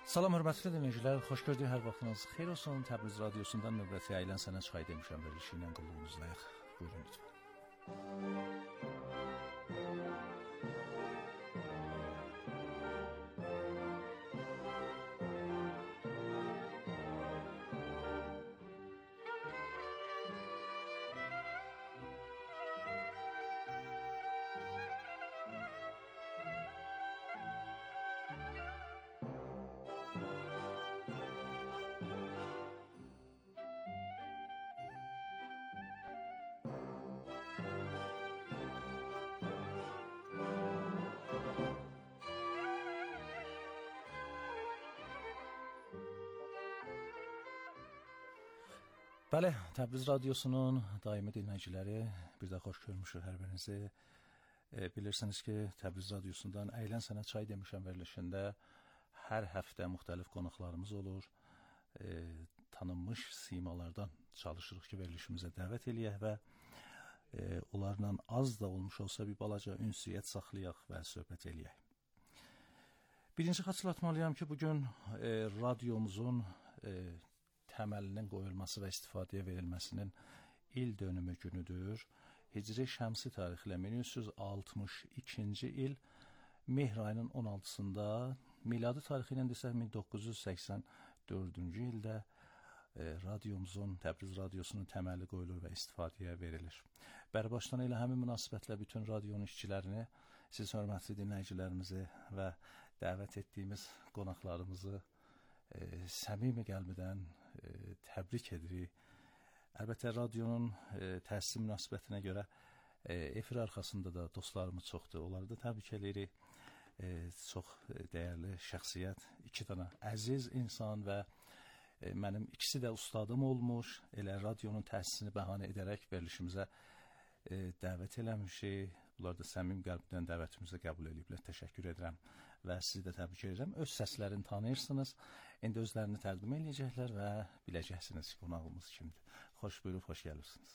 Salam hörmətli dinləyicilər, xoş gördük, hər vaxtınız xeyir olsun. Təbriz radiosundan növbəti Əyləncə Sənət Çayı demişəm verilişi ilə qulluğunuzdayıq. Buyurun lütfən. Bəli, Təbriz radiosunun daimi dinləyiciləri, bir də xoş görmüşük hər birinizi. Bilirsiniz ki, Təbriz radiosundan Əyləncə Sənət Çayı demişəm verilişində hər həftə müxtəlif qonaqlarımız olur. Tanınmış simalardan çalışırıq ki, verilişimizə dəvət eləyək və onlarla az da olmuş olsa bir balaca ünsiyyət saxlayaq və söhbət eləyək. Birinci xatırlatmalıyam ki, bugün radiomuzun təməlinin qoyulması və istifadəyə verilməsinin il dönümü günüdür. Hicri şəmsi tarixlə 1362-ci il mehr ayının 16-sında, miladi tarixi ilə desək 1984-cü ildə radiomuzun, Təbriz radiosunun təməli qoyulur və istifadəyə verilir. Bərbaşdan elə həmin münasibətlə bütün radionun işçilərini, siz hörmətli dinləyicilərimizi və dəvət etdiyimiz qonaqlarımızı səmimi qəlbidən təbrik edirik. Əlbəttə, radionun təsis münasibətinə görə efir arxasında da dostlarımız çoxdur. Onları da təbrik edirik. Çox dəyərli şəxsiyyət, iki dənə əziz insan və mənim ikisi də ustadım olmuş. Elə radionun təsisini bəhanə edərək verilişimizə dəvət eləmişik. Bunlar da səmimi qəlbdən dəvətimizi qəbul ediblər. Təşəkkür edirəm və sizi də təbrik edirəm. Öz səslərini tanıyırsınız. İndi özlərini təqdim edəcəklər və biləcəksiniz ki, qonağımız kimdir. Xoş buyurub, xoş gəlirsiniz.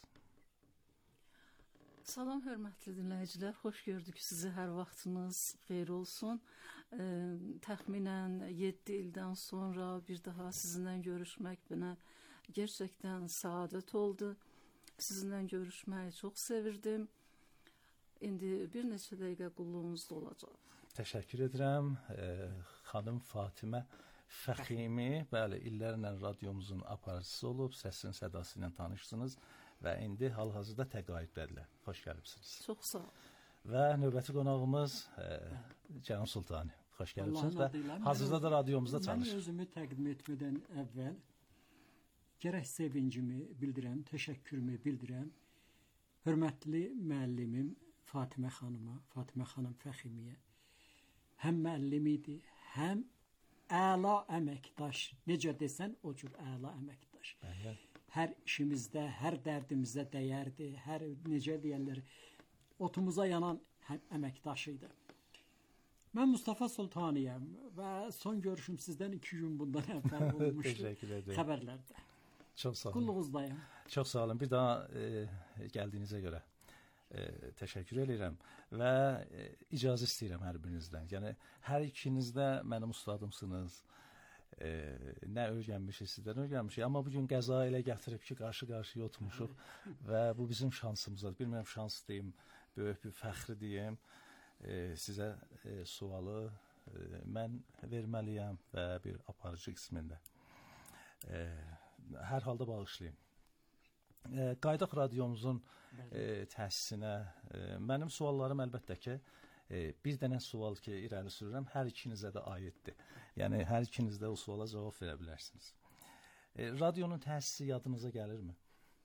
Salam hörmətli dinləyicilər, xoş gördük sizi, hər vaxtınız xeyir olsun. Təxminən 7 ildən sonra bir daha sizinlə görüşmək mənə gerçəkdən səadət oldu. Sizinlə görüşməyi çox sevirdim. İndi bir neçə dəqiqə qulluğunuzda olacaq. Təşəkkür edirəm. Xanım Fatimə Fəximi, bəli, illərlə radiomuzun aparıcısı olub, səsin sədası ilə tanışsınız və indi hal-hazırda təqaüddədirlər. Xoş gəlibsiniz. Çox sağ ol. Və növbəti qonağımız Cənab Sultani. Xoş gəlibsiniz və hazırda da radiomuzda çalışır. Mən özümü təqdim etmədən əvvəl gərək sevincimi bildirəm, təşəkkürümü bildirəm. Hörmətli müəllimim Fatimə xanıma, Fatimə xanım Fəximiyə həm müəllim idi, həm əla əməkdaş. Necə desən, o cür əla əməkdaş. Hər işimizdə, hər dərdimizdə dəyərdi, hər necə deyərlər, otumuza yanan əməkdaş idi. Mən Mustafa Sultaniyəm və son görüşüm sizdən 2 gün bundan əvvəl olmuşdu xəbərlərdə. Çox sağ olun. Qulluğunuzdayım. Çox sağ olun. Bir daha gəldiyinizə görə təşəkkür edirəm və icazə istəyirəm hər birinizdən. Yəni, hər ikiniz də mənim ustadımsınız. Nə öyrənmişik, sizdən öyrənmişik. Amma bugün qəza elə gətirib ki, qarşı-qarşıya oturmuşuq və bu bizim şansımızdır. Bilmirəm, şans deyim, böyük bir fəxri deyim. Sizə sualı mən verməliyəm və bir aparıcı qismində. Hər halda bağışlayayım. Qaydaq radiomuzun təsisinə mənim suallarım əlbəttə ki, bir dənə sual ki, irəli sürürəm, hər ikinizə də aiddir. Yəni, hər ikiniz də o suala cavab verə bilərsiniz. Radionun təsisi yadınıza gəlirmi?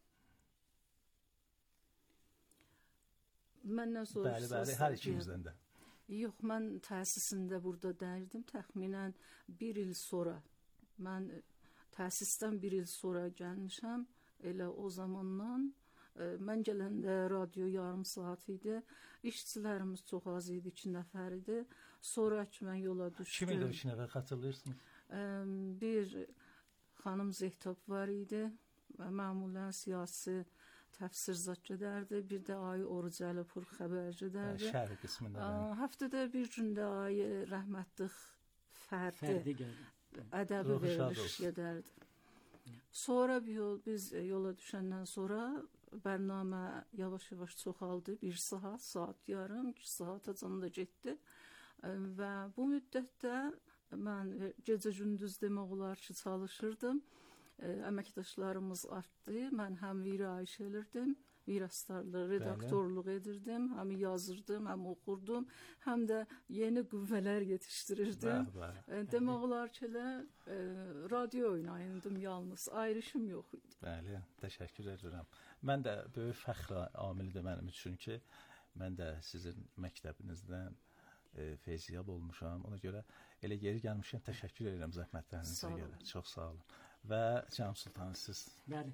Məndən soruşsaz. Bəli, hər ikimizdən də. Yox, mən təsisində burada dəyirdim. Təxminən 1 il sonra. Mən təsisdən 1 il sonra gəlmişəm. Elə o zamandan mən gələndə radio yarım saat idi. İşçilərimiz çox az idi, 2 nəfər idi. Sonra ki mən yola düşdüm. Kim idi 2 nəfər, xatırlayırsınız? Bir xanım Zehtap var idi. Məmulən siyasi təfsirzat gedərdi. Bir də Ay Orucəlipur xəbər gedərdi. Şəhər qismində. Həftədə bir gündə Ay rəhmətli Fərdi ədəbi veriliş gedərdi. Sonra biz yola düşəndən sonra bərnamə yavaş-yavaş çoxaldı. 1 saat, saat yarım, 2 saata can da getdi. Və bu müddətdə mən gecə-gündüz demək olar ki, çalışırdım. Əməkdaşlarımız artdı. Mən həm virayış edirdim, virastarlı redaktorluq edirdim, həm yazırdım, həm oxurdum, həm də yeni qüvvələr yetişdirirdim. Demək olar ki, radio oynayırdım yalnız, ayrışım yox idi. Bəli, təşəkkür edirəm. Mən də böyük fəxr amilidir mənim üçün ki, mən də sizin məktəbinizdən feyziyab olmuşam. Ona görə elə yeri gəlmişəm, təşəkkür edirəm zəhmətlərinizə görə. Çox sağ olun. Və Cənab Sultan, siz? Bəli,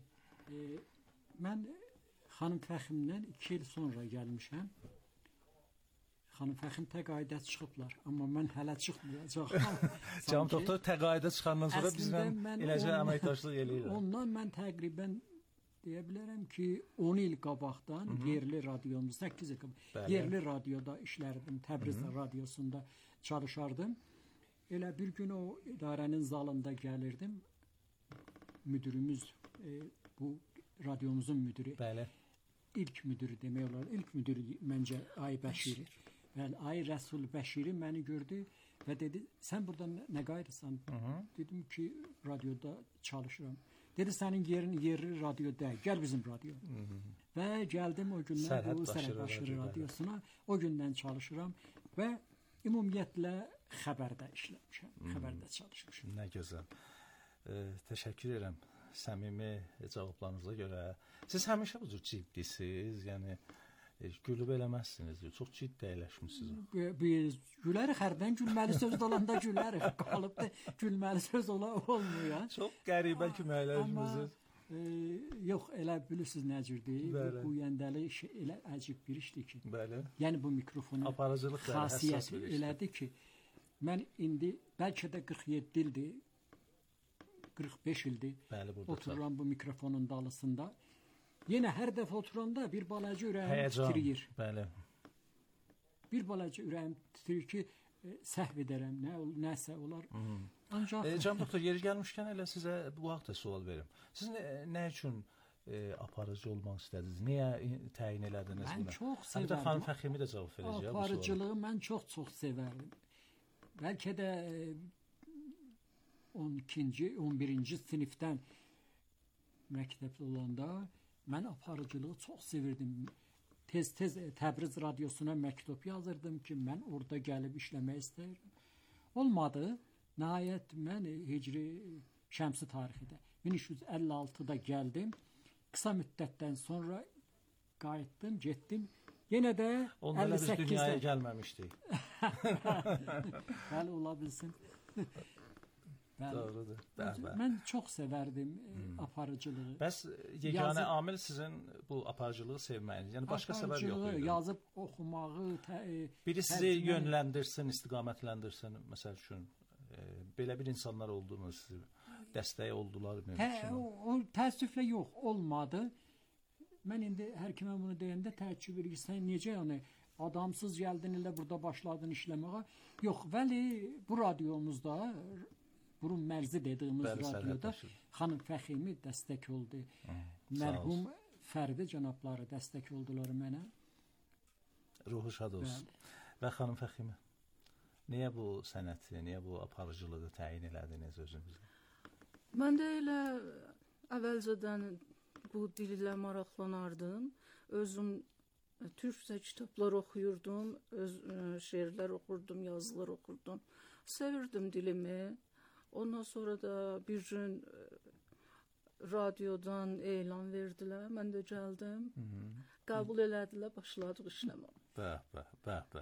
mən xanım Fəximdən 2 il sonra gəlmişəm. Xanım Fəxim təqaüdə çıxıblar, amma mən hələ çıxmayacağam. Cənab doktor təqaüdə çıxandan sonra bizlə eləcə əməkdaşlıq eləyirlər. Ondan mən təqribən deyə bilərəm ki, 10 il qabaqdan yerli radiomuz, 8 il qabaq, yerli radioda işlərdim, Təbriz radiosunda çalışardım. Elə bir gün o idarənin zalında gəlirdim. Müdürümüz, bu radiomuzun müdürü, bəli, ilk müdürü demək olar, ilk müdürü məncə Ay Bəşiri. Bəli, Ay Rəsul Bəşiri məni gördü və dedi, sən burada nə qayırsan? Dedim ki, radioda çalışıram. Dedi, sənin yerin yerli radio deyil, gəl bizim radio. Və gəldim o gündən bu Sərhəd Başırı radiosuna, o gündən çalışıram və ümumiyyətlə xəbərdə işləmişəm, xəbərdə çalışmışam. Nə gözəl. Təşəkkür edirəm səmimi cavablarınıza görə. Siz həmişə bu cür ciddisiniz, yəni gülüb eləməzsiniz, çox ciddi əyləşmisiniz. Biz gülərik, hərdən gülməli söz olanda gülərik, qalıbda gülməli söz olmuyor. Çox qəribə kimi əyləşmisiniz. Yox, elə bilirsiniz necədir? Bu yəndəli iş elə əcib bir işdir ki. Bəli. Yəni bu mikrofonun xasiyyəti elədir ki, mən indi bəlkə də 47 ildir, 45 ildir otururam bu mikrofonun dalısında. Yenə hər dəfə oturanda bir balaca ürəyim titrəyir. Bəli. Bir balaca ürəyim titrəyir ki, səhv edərəm, nəsə olar. Ancaq Can doktor, yeri gəlmişkən elə sizə bu haqda sual verim. Siz nə üçün aparıcı olmaq istədiniz? Niyə təyin elədiniz buna? Mən çox sevərdim. Hətta xanım Fəximi də cavab verəcək bu suala. Aparıcılığı mən çox sevərdim. Bəlkə də 12-ci, 11-ci sinifdən məktəbdə olanda mən aparıcılığı çox sevirdim. Tez-tez Təbriz radiosuna məktub yazırdım ki, mən orada gəlib işləmək istəyirəm. Olmadı. Nəhayət mən Hicri şəmsi tarixində 1356-da gəldim. Qısa müddətdən sonra qayıtdım, getdim. Yenə də 58-də biz dünyaya gəlməmişdik. Bəli, ola bilsin. Doğrudur. Mən çox sevərdim aparıcılığı. Bəs yeganə amil sizin bu aparıcılığı sevməyiniz. Yəni başqa səbəb yox idi. Yazıb oxumağı, biri sizi yönləndirsin, istiqamətləndirsin, məsəl üçün belə bir insanlar oldu mu, sizi dəstək oldular mı? Təəssüflə yox, olmadı. Mən indi hər kimə bunu deyəndə təəccüb edir. Sən necə yəni adamsız gəldin elə burada başladın işləməyə? Yox, vəli bu radiomuzda Burun Mərzi dediyimiz radioda xanım Fəximi dəstək oldu. Mərhum Fərdi cənabları dəstək oldular mənə. Ruhu şad olsun. Və xanım Fəximi, niyə bu sənəti, niyə bu aparıcılığı təyin elədiniz özünüzə? Mən də elə əvvəlcədən bu dillə maraqlanardım. Özüm türkcə kitablar oxuyurdum, şeirlər oxurdum, yazılar oxurdum. Sevirdim dilimi. Ondan sonra da bir gün radiodan elan verdilər, mən də gəldim. Qəbul elədilər, başladıq işləməyə. Bəh.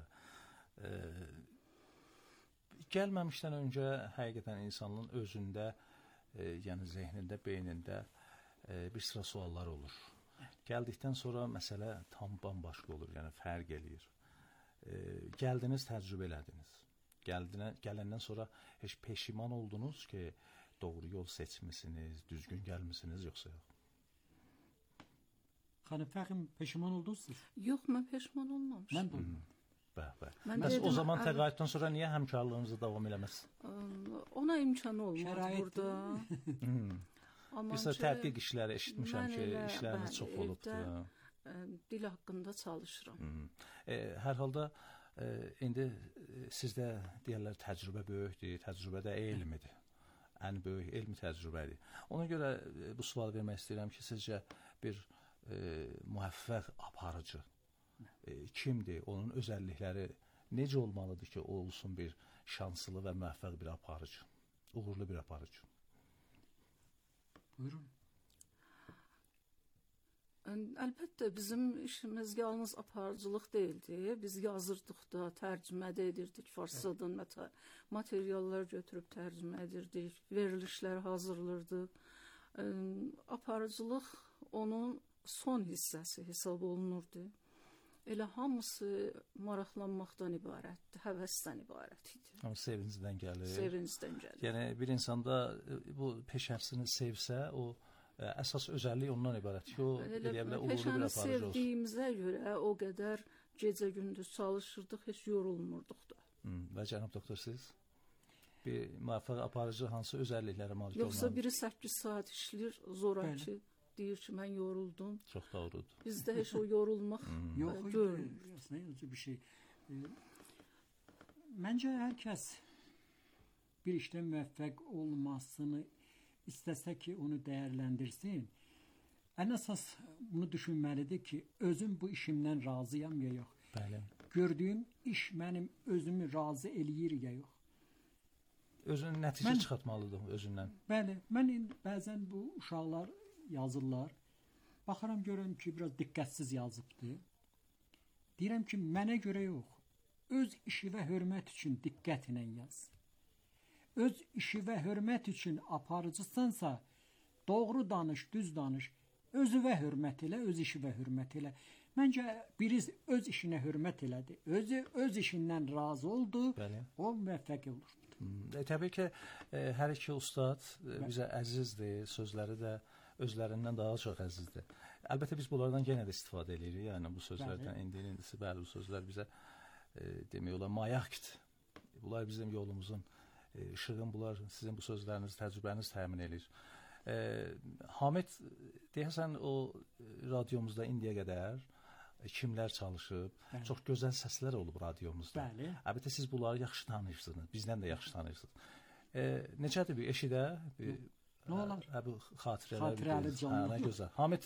Gəlməmişdən öncə həqiqətən insanın özündə, yəni zehnində, beynində bir sıra suallar olur. Gəldikdən sonra məsələ tam bambaşqa olur, yəni fərq eləyir. Gəldiniz, təcrübə elədiniz. Gələndən sonra heç peşiman oldunuz ki, doğru yol seçmisiniz, düzgün gəlmisiniz, yoxsa yox? Xanım Fəxim, peşiman oldunuz siz? Yox, mən peşman olmamışım. Mən də olmadım. Bəs o zaman təqaüddən sonra niyə həmkarlığınızı davam eləməz? Ona imkan olmaz burada. Biz də tədqiq işləri eşitmişəm ki, işləriniz çox olubdur. Dil haqqında çalışıram. Hər halda indi sizdə deyirlər təcrübə böyükdür, təcrübə də elmidir. Ən böyük elmi təcrübədir. Ona görə bu sualı vermək istəyirəm ki, sizcə bir müvəffəq aparıcı kimdir? Onun özəllikləri necə olmalıdır ki, o olsun bir şanslı və müvəffəq bir aparıcı, uğurlu bir aparıcı? Buyurun. Əlbəttə bizim işimiz yalnız aparıcılıq deyildi. Biz yazırdıq da, tərcümə də edirdik farscadan, materiallar götürüb tərcümə edirdik, verilişlər hazırladıq. Aparıcılıq onun son hissəsi hesab olunurdu. Elə hamısı maraqlanmaqdan ibarətdir, həvəsdən ibarət idi. Amma sevincdən gəlir. Sevincdən gəlir. Yəni bir insanda bu peşəsini sevsə, o əsas özəllik ondan ibarət ki, o eləyə bilər uğurlu bir aparıcı olsun. Peşəni sevdiyimizə görə o qədər gecə-gündüz çalışırdıq, heç yorulmurduq da. Və cənab doktor, siz bir müvəffəq aparıcı hansı özəlliklərə malik olmalıdır? Yoxsa biri 8 saat işləyir, zoraki deyir ki, mən yoruldum. Çox doğrudur. Bizdə heç o yorulmaq görmür. Yox, bir şey. Məncə hər kəs bir işdə müvəffəq olmasını istəsə ki, onu dəyərləndirsin, ən əsas bunu düşünməlidir ki, özüm bu işimdən razıyam ya yox. Bəli. Gördüyüm iş mənim özümü razı eləyir ya yox. Özünün nəticə çıxartmalıdır özündən. Bəli, mən bəzən bu uşaqlar yazırlar. Baxıram, görürəm ki, biraz diqqətsiz yazıbdır. Deyirəm ki, mənə görə yox. Öz işi və hörmət üçün diqqət ilə yaz. Öz işi və hörmət üçün aparıcısansa, doğru danış, düz danış. Özünə hörmət elə, öz işi və hörmət elə. Məncə biri öz işinə hörmət elədi. Özü öz işindən razı oldu. Bəli. O müvəffəq olur. Təbii ki, hər iki ustad bizə əzizdir, sözləri də özlərindən daha çox əzizdir. Əlbəttə biz bunlardan yenə də istifadə edirik. Yəni bu sözlərdən indisi bəli bu sözlər bizə demək olar mayaqdır. Bunlar bizim yolumuzun işığın, bunlar sizin bu sözləriniz, təcrübəniz təmin edir. Hamid, deyəsən o radiomuzda indiyə qədər kimlər çalışıb, çox gözəl səslər olub radiomuzda. Bəli. Əlbəttə siz bunları yaxşı tanıyırsınız, bizdən də yaxşı tanıyırsınız. Necədir bir eşidə? Nə olar? Bu xatirəli canlı. Nə gözəl. Hamid.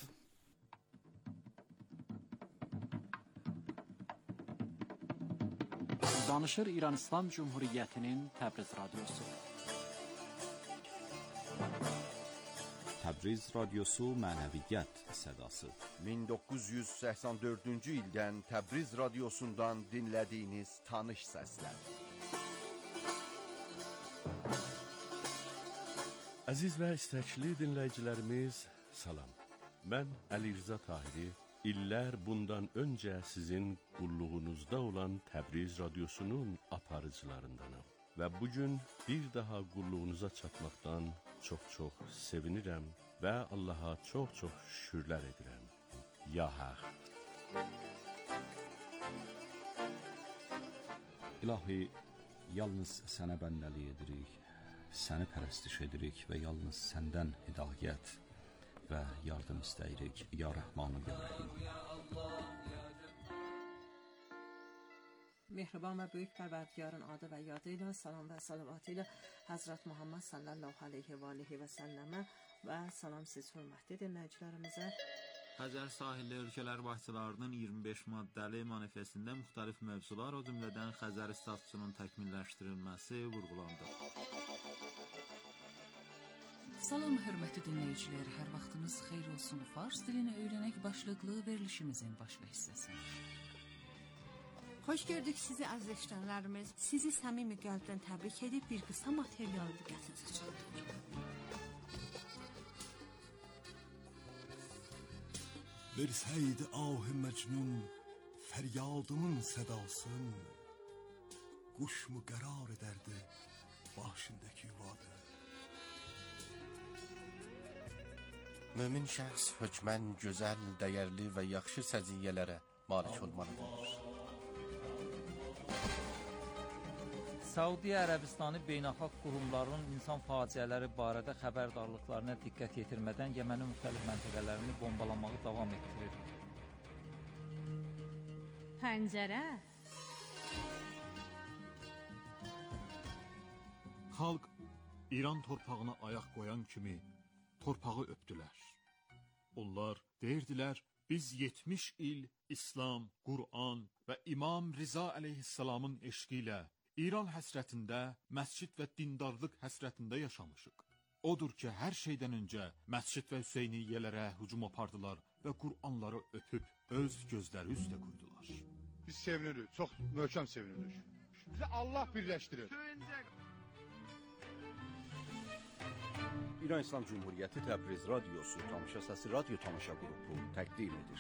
Danışır İran İslam Cumhuriyyətinin Təbriz Radiosu. Təbriz Radiosu mənəviyyət sədası. 1984-cü ildən Təbriz Radiosundan dinlədiyiniz tanış səslər. Əziz və istəkli dinləyicilərimiz, salam. Mən Əli Rza Tahiri, illər bundan öncə sizin qulluğunuzda olan Təbriz Radiosunun aparıcılarındanam. Və bugün bir daha qulluğunuza çatmaqdan çox-çox sevinirəm və Allaha çox-çox şükürlər edirəm. Ya Haq. İlahi, yalnız sənə bəndəlik edirik, səni pərəstiş edirik və yalnız səndən hidayət və yardım istəyirik. Ya Rəhmanu, Ya Rəhim. Mehriban və böyük pərverdigarın adı və yadı ilə salam və salavat ilə Həzrət Muhammed sallallahu aleyhi və aleyhi və səlləmə və salam siz hörmətli dinləyicilərimizə. Xəzər sahilli ölkələr başçılarının 25 maddəli manifestində müxtəlif mövzular, o cümlədən Xəzər statusunun təkmilləşdirilməsi vurğulandı. Salam hörmətli dinləyicilər, hər vaxtınız xeyir olsun. Fars dilini öyrənək başlıqlı verilişimizin başqa hissəsi. Xoş gördük sizi əziz eşidənlərimiz. Sizi səmimi qəlbdən təbrik edib bir qısa material diqqətinizə çatdırır. Versəydi ah-ı məcnun fəryadımın sədasın, quş mu qərar edərdi başındakı yuvadı. Mömin şəxs hökmən gözəl, dəyərli və yaxşı səciyyələrə malik olmalıdır. Səudiyyə Ərəbistanı beynəlxalq qurumların insan faciələri barədə xəbərdarlıqlarına diqqət yetirmədən Yemənin müxtəlif məntəqələrini bombalamağı davam etdirir. Pəncərə. Xalq İran torpağına ayaq qoyan kimi torpağı öpdülər. Onlar deyirdilər, biz 70 il İslam, Qur'an və İmam Riza əleyhissalamın eşqi ilə İran həsrətində, məscid və dindarlıq həsrətində yaşamışıq. Odur ki, hər şeydən öncə məscid və Hüseyniyyələrə hücum apardılar və Qur'anları öpüb öz gözləri üstə qoydular. Biz sevinirik, çox möhkəm sevinirik. Bizi Allah birləşdirir. İran İslam Cumhuriyyəti Təbriz Radiosu Tamaşa Səsi radyo tamaşa qrupu təqdim edir.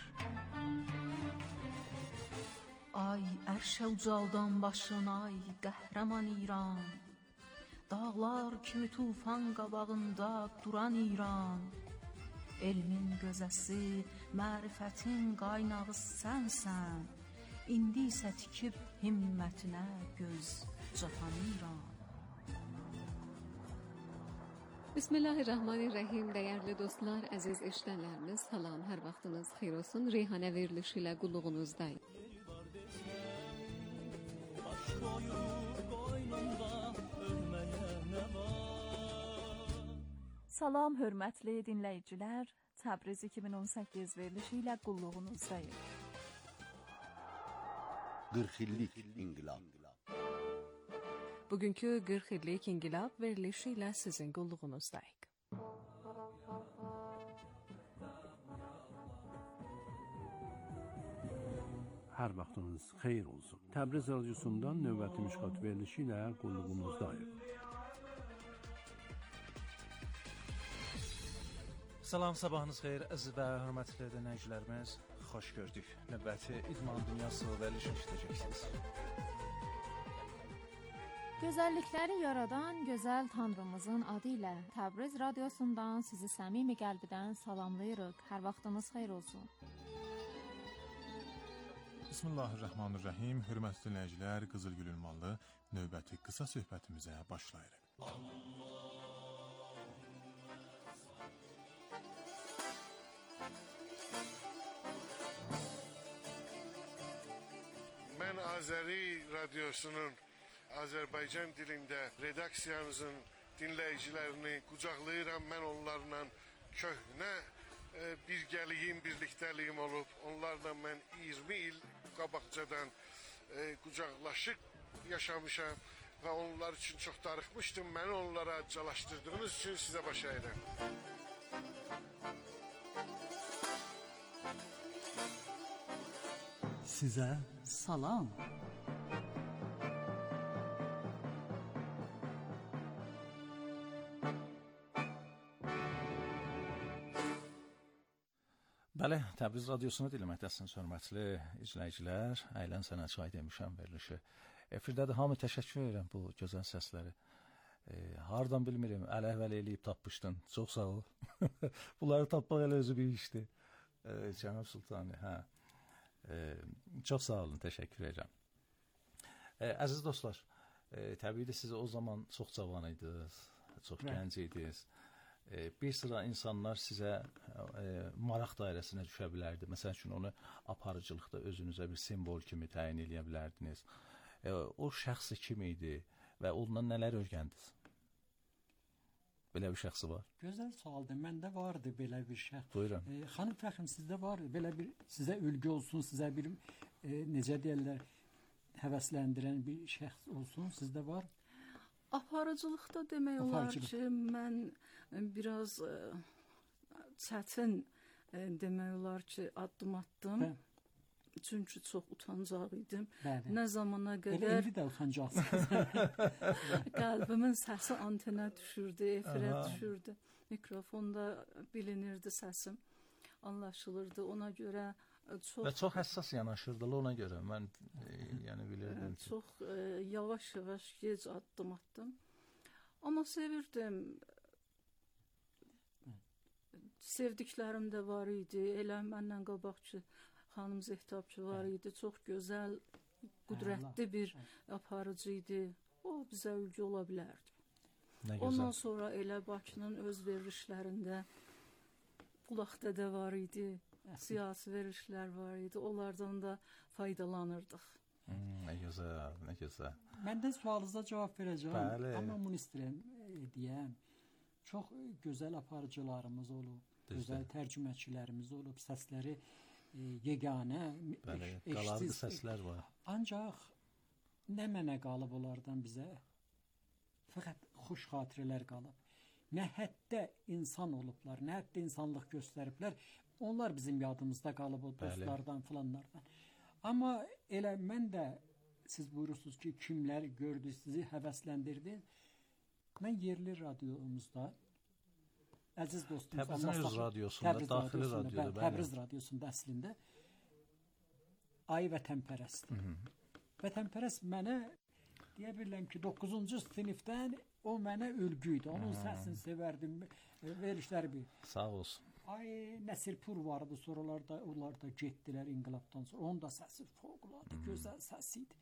Ay ərşə ucaldan başın ay qəhrəman İran, dağlar kimi tufan qabağında duran İran, elmin gözəsi, mərifətin qaynağı sənsən, indi isə tikib himmətinə göz cahan İran. Bismillahirrahmanirrahim. Değerli dostlar, aziz eşitənlərimiz, salam, hər vaxtınız xeyir olsun. Reyhanə verilişi ilə qulluğunuzdayım. Salam, hörmətli dinləyicilər. Təbriz 2018 verilişi ilə qulluğunuzdayım. 40 illik inqilab. Bugünkü 40 illik inqilab verilişi ilə sizin qulluğunuzdayıq. Hər vaxtınız xeyir olsun. Təbriz radiosundan növbəti müşkat verilişi ilə qulluğunuzdayıq. Salam, sabahınız xeyir, əziz və hörmətli dinləyicilərimiz. Xoş gördük. Növbəti İdman Dünyası verilişi işləyəcəksiniz. Gözəllikləri yaradan gözəl Tanrımızın adı ilə Təbriz radiosundan sizi səmimi qəlbdən salamlayırıq. Hər vaxtınız xeyir olsun. Bismillahirrahmanirrahim. Hörmətli dinləyicilər, Qızılgül ünvanlı növbəti qısa söhbətimizə başlayırıq. Mən Azəri radiosunun Azərbaycan dilində redaksiyanızın dinləyicilərini qucaqlayıram. Mən onlarla köhnə birgəliyim, birliktəliyim olub. Onlarla mən 20 il qabaqcadan qucaqlaşıb yaşamışam və onlar üçün çox darıxmışdım. Məni onlara calaşdırdığınız üçün sizə baş əyirəm. Sizə salam. Bəli, Təbriz radiosunu dinləməkdəsiniz, hörmətli izləyicilər. Əylən sənə çay demişəm verilişi. Efirdədir, hamı təşəkkür edirəm bu gözəl səsləri. Hardan bilmirim, əl-əhvəl eləyib tapmışdın. Çox sağ ol. Bunları tapmaq elə özü bir işdir. Cənab Sultani, hə. Çox sağ olun, təşəkkür edirəm. Əziz dostlar, təbii siz o zaman çox cavan idiniz, çox gənc idiniz. Bir sıra insanlar sizə maraq dairəsinə düşə bilərdi. Məsəl üçün onu aparıcılıqda özünüzə bir simvol kimi təyin edə bilərdiniz. O şəxsi kim idi və ondan nələr öyrəndiniz? Belə bir şəxsi var. Gözəl sualdır. Məndə vardı belə bir şəxs. Buyurun. Xanım Fəxrim, sizdə var belə bir, sizə ülgü olsun, sizə bir necə deyirlər, həvəsləndirən bir şəxs olsun, sizdə var? Aparıcılıqda demək olar ki, mən biraz çətin demək olar ki, addım atdım. Çünki çox utancaq idim. Nə zamana qədər... Elə indi də utancaqsınız. Qəlbimin səsi antenə düşürdü, efirə düşürdü. Mikrofonda bilinirdi səsim, anlaşılırdı. Ona görə Və çox həssas yanaşırdı ona görə. Mən bilirdim ki... Çox yavaş-yavaş gec addım atdım. Amma sevirdim. Sevdiklərim də var idi. Elə məndən qabaqçı xanım Zehtabçı var idi. Çox gözəl, qüdrətli bir aparıcı idi. o bizə ülgü ola bilərdi. Ondan sonra elə Bakının öz verilişlərində Bulaqdədə var idi, siyasi verilişlər var idi, onlardan da faydalanırdıq. Nə gözəl, nə gözəl. Məndən sualınıza cavab verəcəm. Bəli. Amma bunu istəyirəm deyəm. Çox gözəl aparıcılarımız olub, gözəl tərcüməçilərimiz olub, səsləri yeganə, qalarlı səslər var. Ancaq nə mənə qalıb onlardan bizə? Fəqət xoş xatirələr qalıb. Nə həddə insan olublar, nə həddə insanlıq göstəriblər. Onlar bizim yadımızda qalıb o dostlardan, filanlardan. Amma elə mən də, siz buyurursunuz ki, kimlər gördü, sizi həvəsləndirdi. Mən yerli radiomuzda, əziz dostumuz, Təbriz radiosunda, daxili radioda, Təbriz radiosunda əslində Ay Vətənpərəst. Vətənpərəst mənə deyə bilirəm ki, 9-cu sinifdən o mənə ülgü idi. Onun səsini sevərdim, verilişləri bir. Sağ olsun. Ay Nəsirpur vardı, sonralarda onlar da getdilər inqilabdan sonra. Onun da səsi fövqəladə gözəl səsi idi.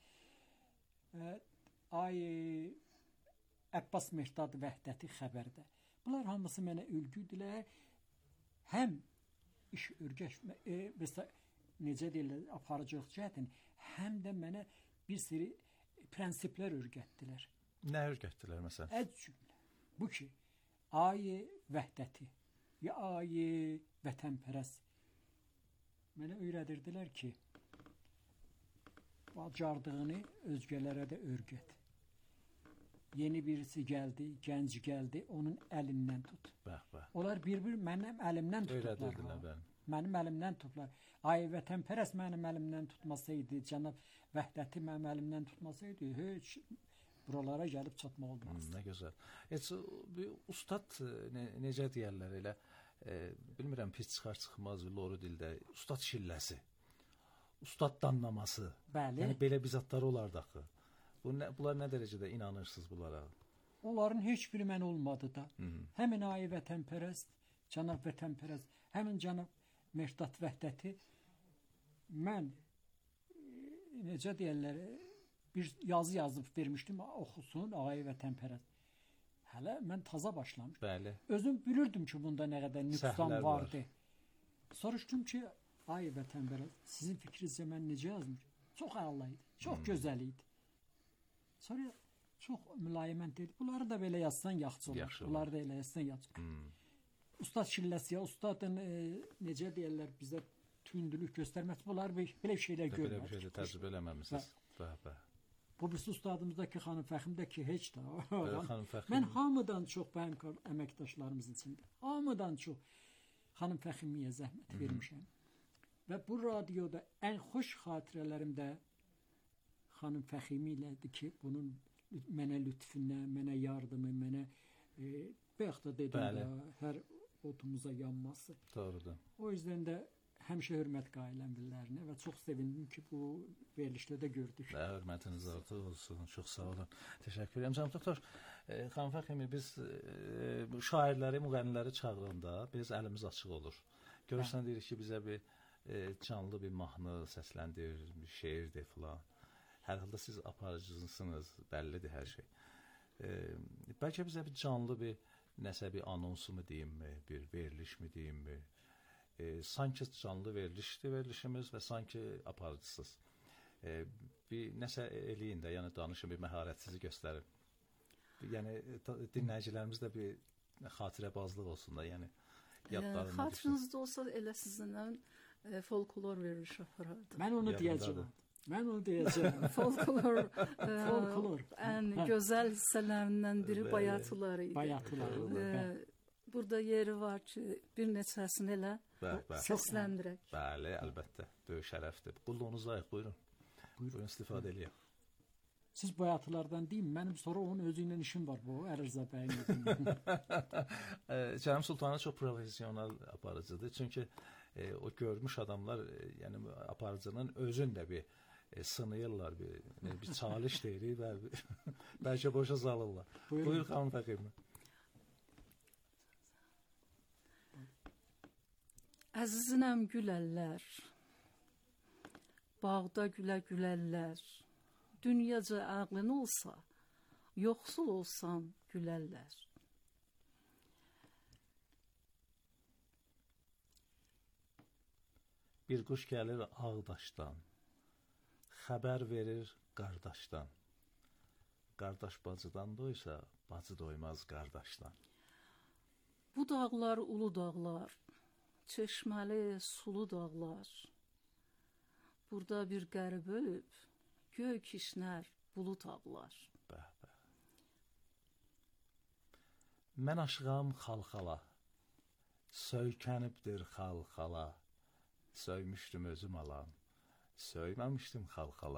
Ay Əbbas Mehtad Vəhdəti xəbərdə. Bunlar hamısı mənə ülgüdülər. Həm iş örgəşmə, necə deyirlər, aparıcılıq cəhətən, həm də mənə bir sürü prinsiplər öyrətdilər. Nə öyrətdilər məsələn? Cümlə. Bu ki, ay Vəhdəti, ya ay Vətənpərəst. Mənə öyrədirdilər ki, bacardığını özgələrə də öyrət. Yeni birisi gəldi, gənc gəldi, onun əlindən tut. Onlar bir-bir mənim əlimdən tutublar. Mənim əlimdən tutublar. Ay Vətənpərəst mənim əlimdən tutmasaydı, cənab Vəhdəti mənim əlimdən tutmasaydı, heç buralara gəlib çatmaq olmaz. Nə gözəl. Heç ustad necə deyərlər elə, bilmirəm pis çıxar çıxmaz loru dildə, ustad şilləsi, ustad danlaması. Bəli. Yəni belə bizatlar olardı axı. Bunlar nə dərəcədə inanırsınız bunlara? Onların heç biri mən olmadı da. Həmin ay Vətənpərəst, cənab Vətənpərəst, həmin cənab Mehtad Vəhdəti mən necə deyirlər, bir yazı yazıb vermişdim, oxusun ay Vətənpərəst. Hələ mən taza başlamışdım. Bəli. Özüm bilirdim ki, bunda nə qədər nüqsan vardı. Soruşdum ki, ay Vətənpərəst, sizin fikrinizcə mən necə yazmışım? Çox əla idi, çox gözəl idi. Sonra çox mülayimən dedi. Bunları da belə yazsan yaxşı olur. Bunları da elə yazsan yaxşı olur. Ustad şilləsi, ustadın necə deyirlər bizə tündülük göstərməsi, bunlar belə şeylər görmür. Belə bir şeydə təcrübə eləməmisiniz. Bu birisi ustadımızdakı xanım Fəximdəki heç də. Mən hamıdan çox mənim əməkdaşlarımızın içində, hamıdan çox xanım Fəximiyə zəhmət vermişəm. Və bu radioda ən xoş xatirələrimdə xanım Fəximi ilədir ki, bunun mənə lütfündən, mənə yardımı, mənə bayaq da dedim də, hər otumuza yanması. Doğrudur. O yüzden də həmişə hörmət qailənlərinə və çox sevindim ki, bu verilişdə də gördük. Hörmətiniz artıq olsun. Çox sağ olun. Təşəkkür edirəm. Cənab doktor, xanım Fəximi, biz şairləri, müğənniləri çağıranda biz əlimiz açıq olur. Görürsən deyirik ki, bizə bir canlı bir mahnı səsləndir, bir şeirdir filan. Hər halda siz aparıcısınız, bəllidir hər şey. Bəlkə bizə bir canlı bir nəsə bir anonsu mu deyimmi, bir veriliş mi deyimmi? Sanki canlı verilişdir verilişimiz və sanki aparıcısız. Bir nəsə eləyin də, yəni danışın, bir məharətsizi göstərin. Yəni dinləyicilərimizdə bir xatirəbazlıq olsun da, yəni yadlarında. Xatirənizdə olsa elə sizindən folklor veriliş aparardı. Mən onu deyəcəm. Folklor ən gözəl hissələrindən biri bayatılar idi. Bayatılar. Burada yeri var ki, bir neçəsini elə səsləndirək. Bəli, əlbəttə. Böyük şərəfdir. Qulluğunuz ayıq, buyurun. Buyurun, istifadə eləyək. Siz bayatılardan deyin, mənim sonra onun özü ilə işim var bu, Əlirzə bəyin. Cənim Sultanı çox profesional aparıcıdır. Çünki o görmüş adamlar, yəni aparıcının özün də bir sınıyırlar, bir çalış deyirik və bəlkə boşa salırlar. Buyur, xanım Fəximi. Əzizinəm gülərlər, bağda gülə gülərlər, dünyaca ağlın olsa, yoxsul olsan gülərlər. Bir quş gəlir Ağdaşdan, xəbər verir qardaşdan. Qardaş bacıdan doysa, bacı doymaz qardaşdan. Bu dağlar ulu dağlar, çeşməli sulu dağlar. Burada bir qərib ölüb, göy kişnər bulut ağlar. Mən aşığam xalxala, söykənibdir xalxala. Söymüşdüm özüm alam, söyməmişdim xalxala.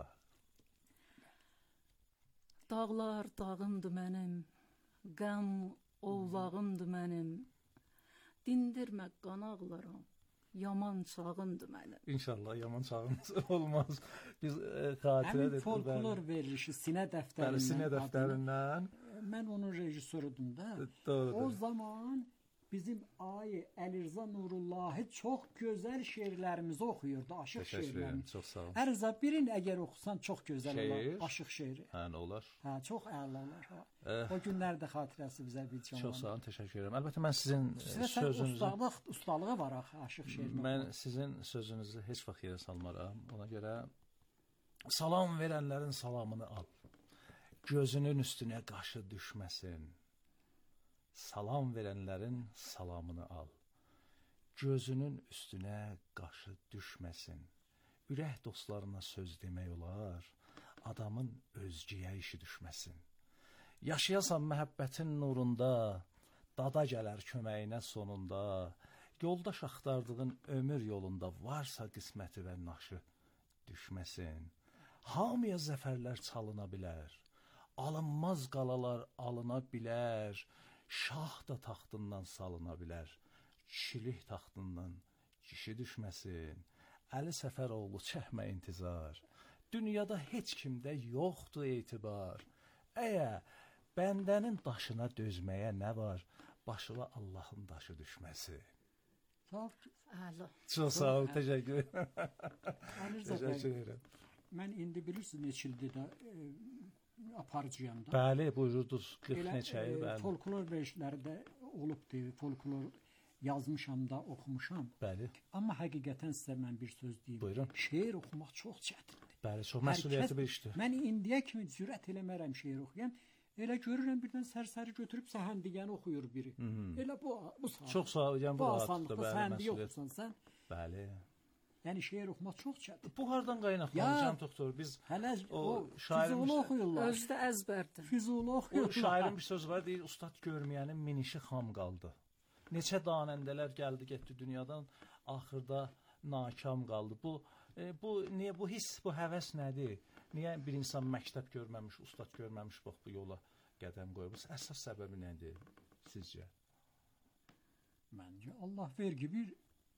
Dağlar dağımdı mənim, qəm ovlağımdı mənim. Dindirmə qanaqlarım, yaman çağımdı mənim. İnşallah yaman çağımız olmaz. Biz xatirə dedik. Folklor verilişi Sinə dəftərindən. Sinə dəftərindən. Mən onun rejissoruydum da. Doğrudur. O zaman bizim Ay Əlirza Nurullahi çox gözəl şeirlərimizi oxuyurdu, aşıq şeirlərimizi. Çox sağ olun. Əlirza, birini əgər oxusan çox gözəl olar, aşıq şeiri. Hə, nə olar? Hə, çox əla olar. O günlərdə xatirəsi bizə bir can. Çox sağ olun, təşəkkür edirəm. Əlbəttə mən sizin sözünüzü... Ustalığı var axı, aşıq şeirini. Mən sizin sözünüzü heç vaxt yerə salmaram. Ona görə salam verənlərin salamını al. Gözünün üstünə qaşı düşməsin. Salam verənlərin salamını al. Gözünün üstünə qaşı düşməsin. Ürək dostlarına söz demək olar, adamın özgəyə işi düşməsin. Yaşayasan məhəbbətin nurunda, dada gələr köməyinə sonunda, yoldaş axtardığın ömür yolunda varsa qisməti və naşı düşməsin. Hamıya zəfərlər çalına bilər, alınmaz qalalar alına bilər, şah da taxtından salına bilər, kişilik taxtından kişi düşməsin. Əli Səfəroğlu çəkmə intizar, dünyada heç kimdə yoxdur etibar. Əgər bəndənin daşına dözməyə nə var, başına Allahın daşı düşməsi. Çox sağ ol, təşəkkür edirəm. Mən indi bilirsiniz neçə ildir də aparıcıyam da. Bəli, buyururdunuz 40 neçəyi, bəli. Folklor verilişlərdə olubdur, folklor yazmışam da, oxumuşam. Bəli. Amma həqiqətən sizə mən bir söz deyim. Buyurun. Şeir oxumaq çox çətindir. Bəli, çox məsuliyyətli bir işdir. Mən indiyə kimi cürət eləmərəm şeir oxuyam. Elə görürəm birdən sərsəri götürüb səhəndigəni oxuyur biri. Elə bu saat. Çox sağ ol, yəni bu rahatlıqda, bəli, səhəndiyi oxusan sən. Bəli. Yəni şeir oxumaq çox çətindir. Bu hardan qaynaqlanır Can Doktor? Biz hələ o Füzuli oxuyurlar. Özdə əzbərdir. Füzuli oxuyurlar. O şairin bir sözü var, deyir, ustad görməyənin minişi xam qaldı. Neçə danəndələr gəldi, getdi dünyadan, axırda nakam qaldı. Bu niyə bu hiss, bu həvəs nədir? Niyə bir insan məktəb görməmiş, ustad görməmiş bax bu yola qədəm qoyub? Əsas səbəbi nədir sizcə? Məncə Allah vergi bir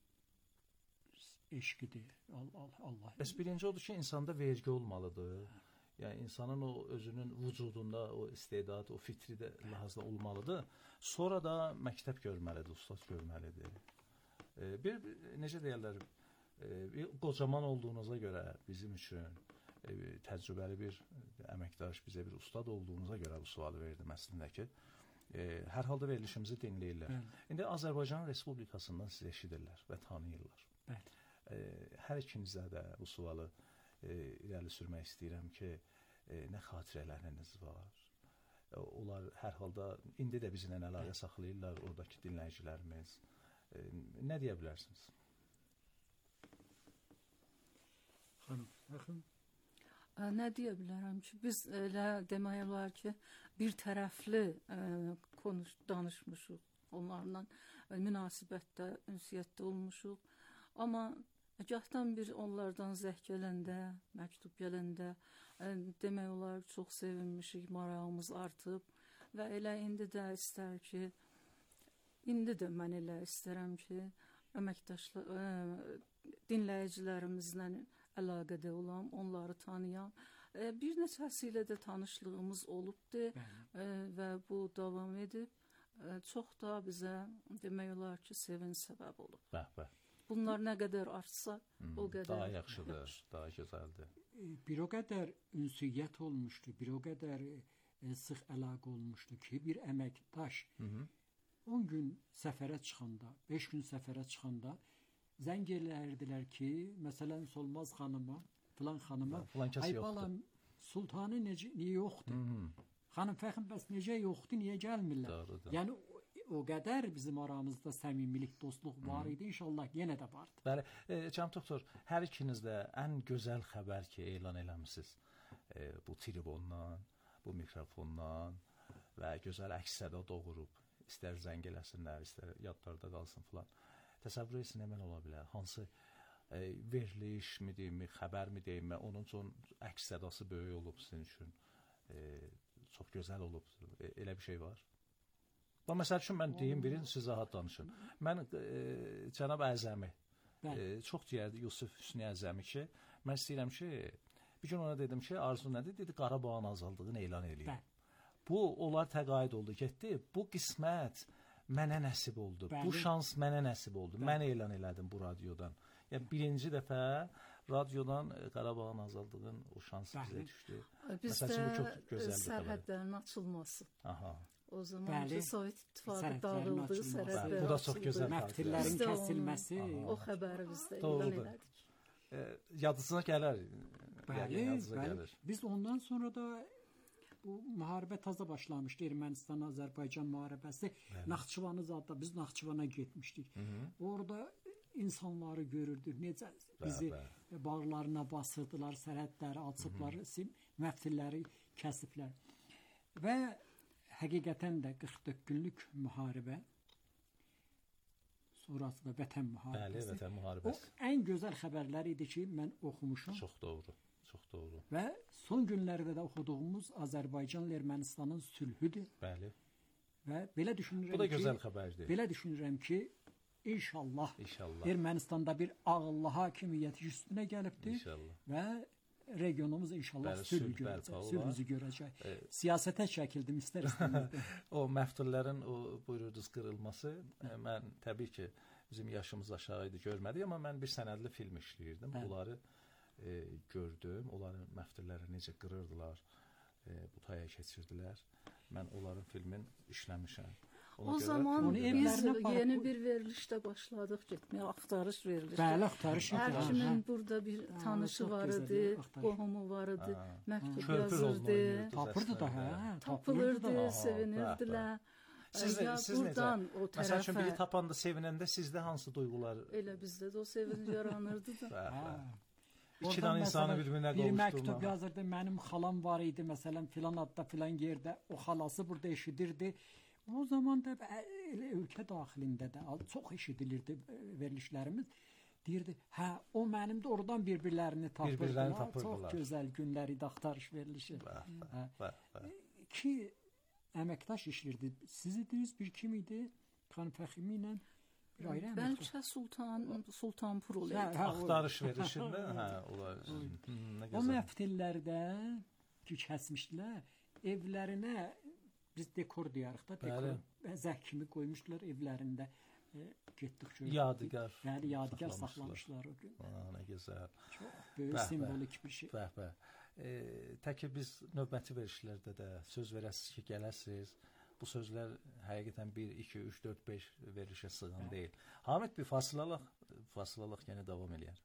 eşqidir. Allah. Bəs birinci odur ki, insanda vergi olmalıdır. Yəni insanın o özünün vücudunda o istedad, o fitri də lahazda olmalıdır. Sonra da məktəb görməlidir, ustad görməlidir. Bir necə deyirlər, qocaman olduğunuza görə bizim üçün təcrübəli bir əməkdaş, bizə bir ustad olduğunuza görə bu sualı verdim əslində ki, hər halda verilişimizi dinləyirlər. İndi Azərbaycan Respublikasından siz eşidirlər və tanıyırlar. Hər ikinizə də bu sualı irəli sürmək istəyirəm ki, nə xatirələriniz var? Onlar hər halda indi də bizlə əlaqə saxlayırlar, oradakı dinləyicilərimiz. Nə deyə bilərsiniz? Xanım, nə deyə bilərəm ki, biz elə demək olar ki, bir tərəfli danışmışıq, onlarla münasibətdə, ünsiyyətdə olmuşuq. Amma gahdan bir onlardan zəh gələndə, məktub gələndə demək olar çox sevinmişik, marağımız artıb və elə indi də istər ki, indi də mən elə istərəm ki, dinləyicilərimizlə əlaqədə olam, onları tanıyam. Bir neçəsi ilə də tanışlığımız olubdur və bu davam edib. Çox da bizə demək olar ki, sevin səbəb olub. Bunlar nə qədər artsa, o qədər daha yaxşıdır, daha gözəldir. Bir o qədər ünsiyyət olmuşdu, bir o qədər sıx əlaqə olmuşdu ki, bir əməkdaş 10 gün səfərə çıxanda, 5 gün səfərə çıxanda zəng eləyirdilər ki, məsələn, Solmaz xanıma, filan xanıma, ay balam, Sultanı niyə yoxdur? Xanım Fəxrim, bəs necə yoxdur, niyə gəlmirlər? Yəni o qədər bizim aramızda səmimilik, dostluq var idi, inşallah yenə də vardı. Bəli, cənab doktor, hər ikiniz də ən gözəl xəbər ki, elan eləmisiniz. Bu tribundan, bu mikrofondan və gözəl əks-səda doğurub, istər zəng eləsinlər, istər yadlarda qalsın filan. Təsəvvür etsin, əməl ola bilər. Hansı veriliş mi deyim, xəbər mi deyim, onun üçün əks-sədası böyük olub sizin üçün. Çox gözəl olub. Elə bir şey var. Məsəl üçün mən deyim, birin siz rahat danışın. Mən cənab Əzəmi, çox deyərdi Yusuf Hüsnü Əzəmi ki, mən istəyirəm ki, bir gün ona dedim ki, arzu nədir? Dedi, Qarabağın azaldığını elan eləyim. Bu, onlar təqaüd oldu, getdi. Bu qismət mənə nəsib oldu. Bu şans mənə nəsib oldu. Mən elan elədim bu radiodan. Yəni, birinci dəfə radiodan Qarabağın azaldığın o şansı bizə düşdü. Bizdə sərhədlərin açılması. O zaman Sovet İttifaqı dağıldı, sərhədlər bu da çox gözəl. Məftillərin kəsilməsi. O xəbəri bizdə elan elədik. Yadınıza gələr. Bəli. Biz ondan sonra da bu müharibə taza başlamışdı. Ermənistan-Azərbaycan müharibəsi. Naxçıvanı zadda biz Naxçıvana getmişdik. Orada insanları görürdük. Necə bizi bağlarına basırdılar, sərhədləri açıblar, məftilləri kəsiblər. Və həqiqətən də 44 günlük müharibə, sonrası da Vətən müharibəsi. Bəli, Vətən müharibəsi. O ən gözəl xəbərlər idi ki, mən oxumuşum. Çox doğru, çox doğru. Və son günlərdə də oxuduğumuz Azərbaycanla Ermənistanın sülhüdür. Bəli. Və belə düşünürəm ki, bu da gözəl xəbərdir. Belə düşünürəm ki, İnşallah Ermənistanda bir ağıllı hakimiyyət üstünə gəlibdir və regionumuz inşallah sülhü görəcək. Siyasətə çəkildim istər-istəməz. O məftullərin buyuruduz qırılması, mən təbii ki, bizim yaşımız aşağı idi, görmədik, amma mən bir sənədli film işləyirdim. Bunları gördüm, onların məftulləri necə qırırdılar, butaya keçirdilər. Mən onların filmin işləmişəm. O zaman biz yeni bir verilişdə başladıq getməyə, axtarış verilişi. Bəli, axtarış. Hər kimin burada bir tanışı var idi, qohumu var idi, məktub yazırdı. Tapırdı da, hə? Tapılırdı, sevinirdilər. Siz necə? Məsəl üçün biri tapanda, sevinəndə sizdə hansı duyğular? Elə bizdə də o sevinç yaranırdı da. İki dənə insanı bir-birinə qovuşdurmaq. Bir məktub yazırdı, mənim xalam var idi, məsələn, filan adda, filan yerdə, o xalası burada eşidirdi. O zaman da ölkə daxilində də çox eşidilirdi verilişlərimiz. Deyirdi, hə, o mənim də oradan bir-birlərini tapırdılar. Çox gözəl günlər idi, axtarış verilişi. İki əməkdaş işlirdi. Siz idiniz, bir kim idi? Xanım Fəximi ilə bir ayrı əməkdaş. Bəlkə Sultanpur olaydı. Axtarış verilişində, o məftillərdə ki, kəsmişdilər, evlərinə biz dekor deyarıq da, dekor zəh kimi qoymuşdular evlərində, getdik görürük. Yadigar. Yəni, yadigar saxlamışlar o gün. Nə gözəl. Çox böyük simvolik bir şey. Tək ki, biz növbəti verilişlərdə də söz verəsiniz ki, gələsiniz. Bu sözlər həqiqətən 1, 2, 3, 4, 5 verilişə sığan deyil. Hamid, bir fasılalıq, yenə davam eləyər.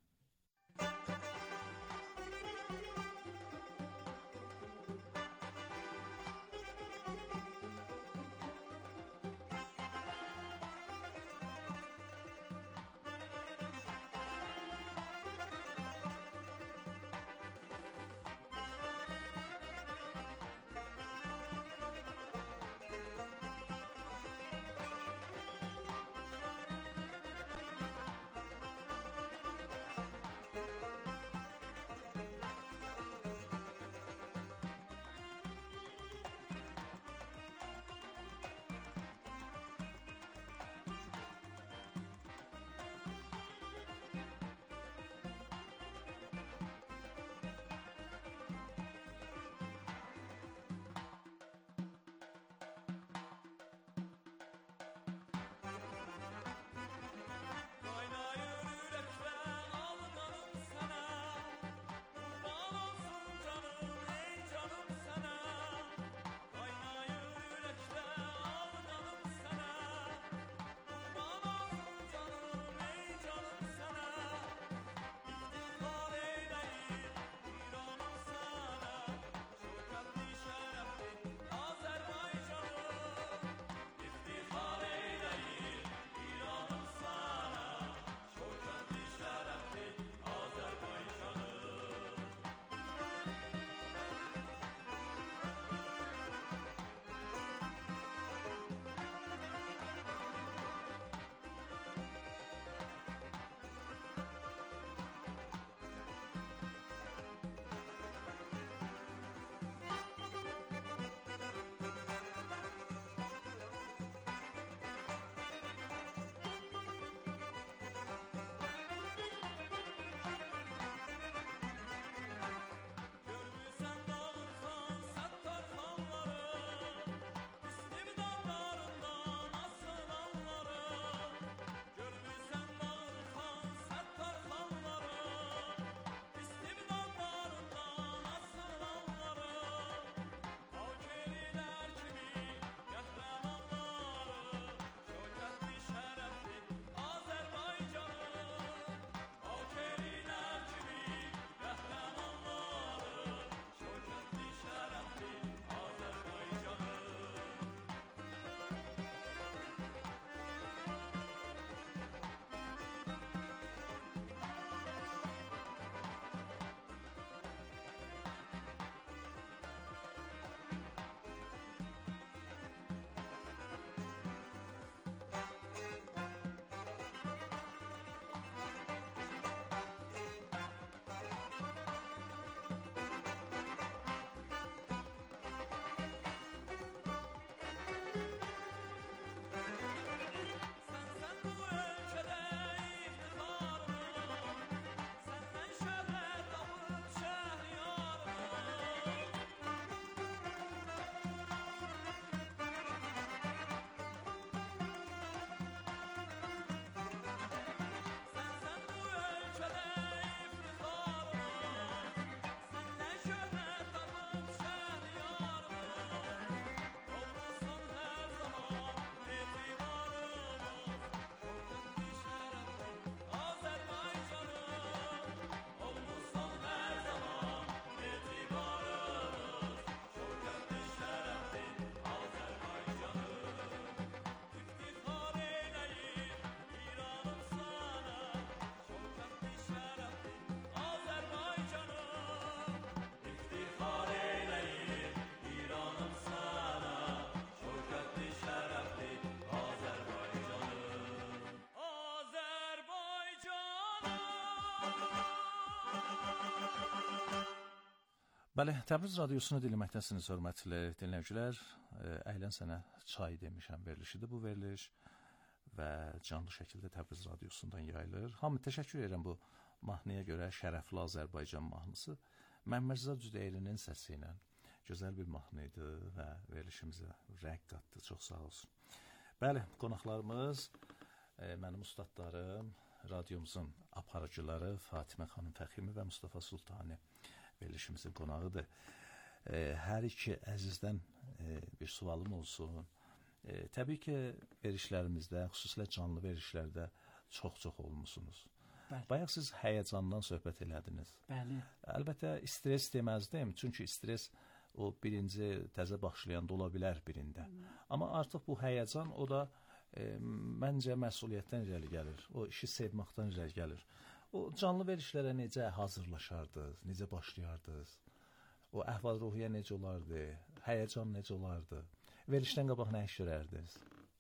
Bəli, Təbriz radiosunu dinləməkdəsiniz, hörmətli dinləyicilər. Əylən sənə çay demişəm verilişidir bu veriliş və canlı şəkildə Təbriz radiosundan yayılır. Hamı təşəkkür edirəm bu mahnıya görə, Şərəfli Azərbaycan mahnısı. Məmmərza Cüdeylinin səsi ilə gözəl bir mahnı idi və verilişimizə rəq qatdı. Çox sağ olsun. Bəli, qonaqlarımız, mənim ustadlarım, radiomuzun aparıcıları Fatimə xanım Fəximi və Mustafa Sultani verilişimizin qonağıdır. Hər iki əzizdən bir sualım olsun. Təbii ki, verilişlərimizdə, xüsusilə canlı verilişlərdə çox olmusunuz. Bəli. Bayaq siz həyəcandan söhbət elədiniz. Bəli. Əlbəttə, stres deməzdim, çünki stres o birinci təzə başlayanda ola bilər birində. Amma artıq bu həyəcan, o da məncə məsuliyyətdən irəli gəlir. O işi sevməkdən irəli gəlir. O canlı verilişlərə necə hazırlaşardınız, necə başlayardınız? O əhval-ruhiyyə necə olardı? Həyəcan necə olardı? Verilişdən qabaq nə iş görərdiniz?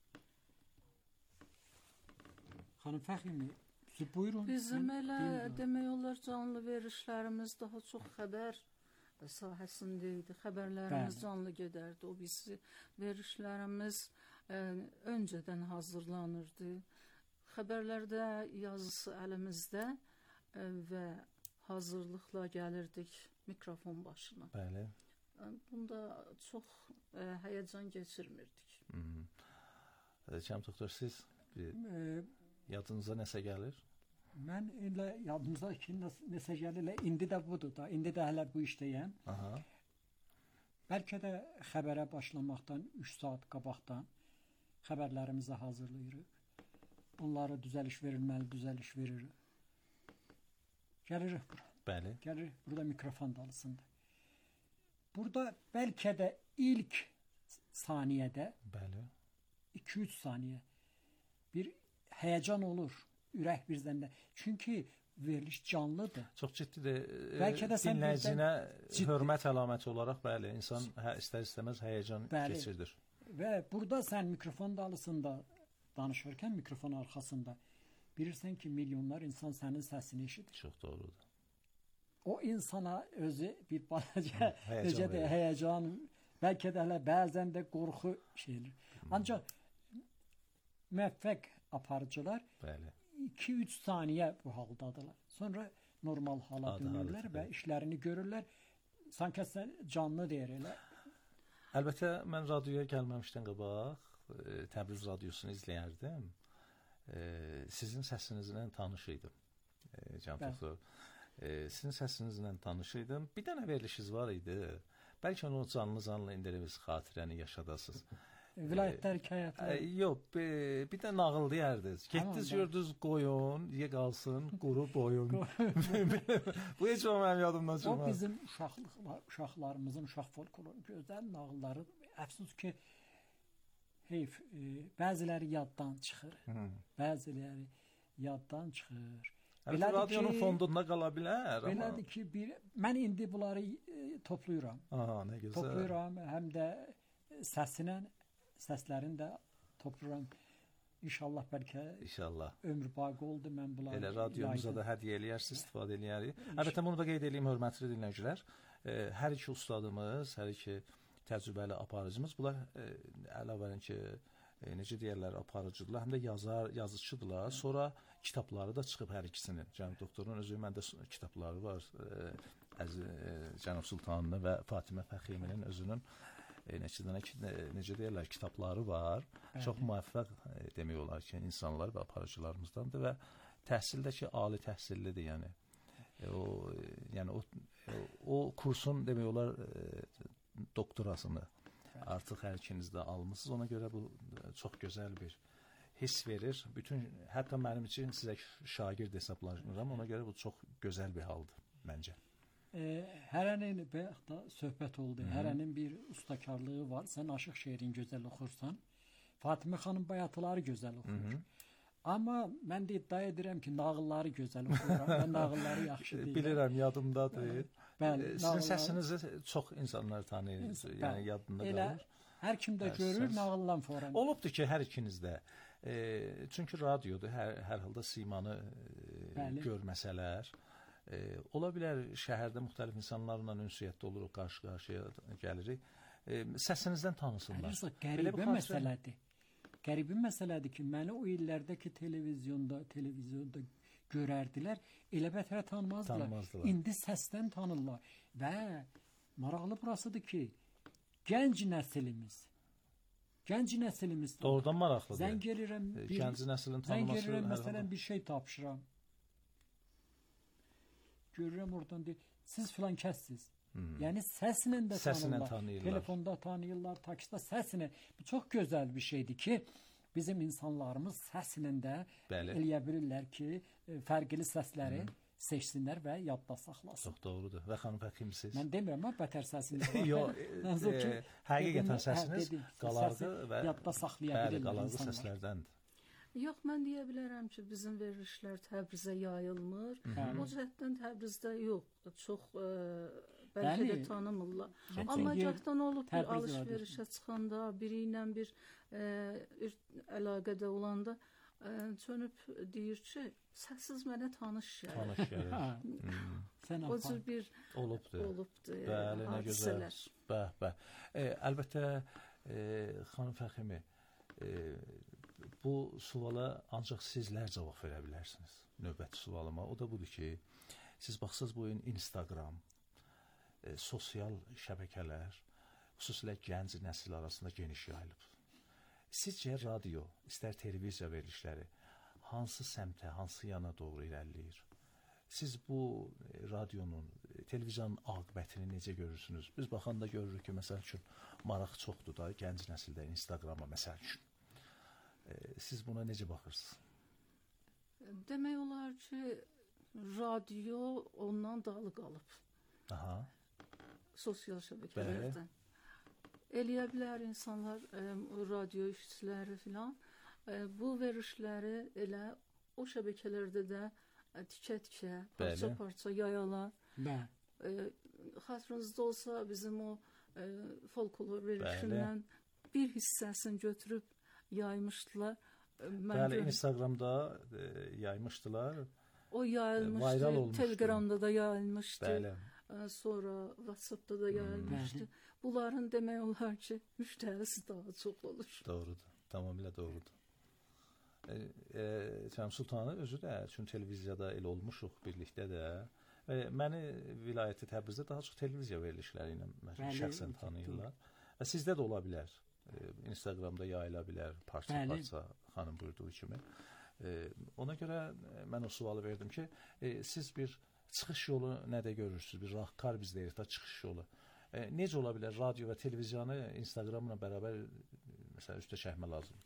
Xanım Fəximi, buyurun. Bizim elə demək olar canlı verilişlərimiz daha çox xəbər sahəsində idi. Xəbərlərimiz canlı gedərdi. O bizi verilişlərimiz öncədən hazırlanırdı. Xəbərlərdə yazısı əlimizdə və hazırlıqla gəlirdik mikrofon başına. Bəli. Bunda çox həyəcan keçirmirdik. Cənab doktor, siz yadınıza nəsə gəlir? Mən elə yadımıza ki, nəsə gəlir, indi də budur da, indi də hələ bu işdəyəm. Bəlkə də xəbərə başlamaqdan 3 saat qabaqdan xəbərlərimizi hazırlayırıq. Onlara düzəliş verilməli, düzəliş veririk. Gəlirik bura. Bəli. Gəlirik burada mikrofon dalısında. Burada bəlkə də ilk saniyədə, bəli, 2-3 saniyə bir həyəcan olur, ürək birzəndə. Çünki veriliş canlıdır. Çox ciddidir. Bəlkə də dinləyicinə hörmət əlaməti olaraq, bəli, insan istər-istəməz həyəcan keçirdir. Və burada sən mikrofon dalısında danışırkən mikrofon arxasında bilirsən ki, milyonlar insan sənin səsini eşidir. Çox doğrudur. O insana özü bir balaca həyəcan, bəlkə də hələ bəzən də qorxu şeydir. Ancaq müvəffəq aparıcılar 2-3 saniyə bu haldadırlar. Sonra normal hala dönürlər və işlərini görürlər. Sanki canlı deyir elə. Əlbəttə, mən radioya gəlməmişdən qabaq Təbriz radiosunu izləyərdim. Sizin səsinizlə tanış idim. Cənab doktor, sizin səsinizlə tanış idim. Bir dənə verilişiniz var idi. Bəlkə onu canlı indirimiz xatirəni yaşadasınız. Vilayətlər hikayətlər. Yox, bir də nağıl deyərdiniz. Getdiniz, gördünüz qoyun, ye qalsın, quru boyun. Bu heç o mənim yadımdan çıxmaz. O bizim uşaqlarımızın, uşaq folkloru gözəl nağılları. Əfsus ki, heyf, bəziləri yaddan çıxır. Bəziləri yaddan çıxır. Radionun fondunda qala bilər. Belədir ki, mən indi bunları toplayıram. Nə gözəl. Toplayıram, həm də səslərini də toplayıram. İnşallah bəlkə ömür baqi oldu, mən bunları elə radiomuza da hədiyyə eləyərsiniz, istifadə eləyərik. Əlbəttə, bunu da qeyd edeyim, hörmətli dinləyicilər. Hər iki ustadımız, hər iki təcrübəli aparıcımız, bunlar əlavən ki, necə deyərlər, aparıcıdırlar, həm də yazıçıdırlar. Sonra kitabları da çıxıb hər ikisinin. Cənab doktorun özü, məndə kitabları var. Cənab Sultanlı və Fatimə Fəximinin özünün necə deyərlər, kitabları var. Çox müvəffəq demək olar ki, insanlar və aparıcılarımızdandır və təhsildəki ali təhsillidir, yəni o kursun demək olar doktorasını artıq hər ikiniz də almışsınız. Ona görə bu çox gözəl bir hiss verir. Hətta mənim üçün sizə şagird hesablanıram. Ona görə bu çox gözəl bir haldır məncə. Hərənin bayaq da söhbət oldu. Hərənin bir ustakarlığı var. Sən aşıq şeirin gözəl oxursan. Fatimə xanım bayatıları gözəl oxuyur. Amma mən də iddia edirəm ki, nağılları gözəl oxuyuram. Mən nağılları yaxşı deyirəm. Bilirəm, yadımdadır. Sizin səsinizi çox insanlar tanıyır. Yəni yadında qalır. Hər kim də görür nağıllan foran. Olubdur ki, hər ikinizdə. Çünki radiodur, hər halda simanı görməsələr, Ola bilər şəhərdə müxtəlif insanlarla ünsiyyətdə oluruq, qarşı-qarşıya gəlirik. Səsinizdən tanısınlar. Qəribə məsələdir. Qəribə məsələdir ki, məni o illərdəki televiziyonda görərdilər, elə bətərə tanımazdılar. İndi səsdən tanırlar. Və maraqlı burasıdır ki, gənc nəsilimiz doğrudan maraqlıdır. Zəng gəlirəm, məsələn bir şey tapşıram. Görürəm oradan deyir, siz filan kəssiz. Yəni səslə də tanıyırlar. Telefonda tanıyırlar, taksida səslə. Bu çox gözəl bir şeydir ki, bizim insanlarımız səslə də eləyə bilirlər ki, fərqli səsləri seçsinlər və yadda saxlasın. Çox doğrudur. Və xanım Fəximsiz? Mən demirəm, bətər səsiniz var. Yox, həqiqətən səsiniz qalarğı və yadda saxlaya bilirlər qalarğı səslərdəndir. Yox, mən deyə bilərəm ki, bizim verilişlər Təbrizə yayılmır. O cəhətdən Təbrizdə yox, çox bəlkə də tanımırlar. Amma gahdan olub bir alış-verişə çıxanda, biri ilə bir əlaqədə olanda çönüb deyir ki, səssiz mənə tanış gəlir. Tanış gəlir. O cür bir olubdur hadisələr. Əlbəttə, xanım Fəximi, bu suala ancaq sizlər cavab verə bilərsiniz. Növbəti sualıma. O da budur ki, siz baxsınız bu gün Instagram, sosial şəbəkələr, xüsusilə gənc nəsil arasında geniş yayılıb. Sizcə radio, istər televiziya verilişləri hansı səmtə, hansı yana doğru irəliləyir? Siz bu radionun, televiziyanın aqibətini necə görürsünüz? Biz baxanda görürük ki, məsəl üçün, maraq çoxdur da gənc nəsildə Instagrama, məsəl üçün. Siz buna necə baxırsınız? Demək olar ki, radio ondan dalı qalıb. Sosial şəbəkələrdən. Eləyə bilər insanlar, radio işçiləri filan, bu verilişləri elə o şəbəkələrdə də tikə-tikə, parça-parça yayalar. Xatırınızda olsa bizim o folklor verilişindən bir hissəsini götürüb yaymışdılar. Bəli, Instagramda yaymışdılar. O yayılmışdı, Telegramda da yayılmışdı. Sonra WhatsApp'da da yayılmışdı. Bunların demək olar ki, müştərisi daha çox olur. Doğrudur, tamamilə doğrudur. Cənab Sultanı özü də, çünki televiziyada elə olmuşuq birlikdə də. Məni vilayəti Təbrizdə daha çox televiziya verilişləri ilə şəxsən tanıyırlar. Və sizdə də ola bilər. Instagramda yayıla bilər, parça-parça xanım buyurduğu kimi. Ona görə mən o sualı verdim ki, siz bir çıxış yolu nədə görürsünüz? Bir rahkar biz deyirik da çıxış yolu. Necə ola bilər radio və televiziyanı Instagramla bərabər məsələn üstə çəkmə lazım?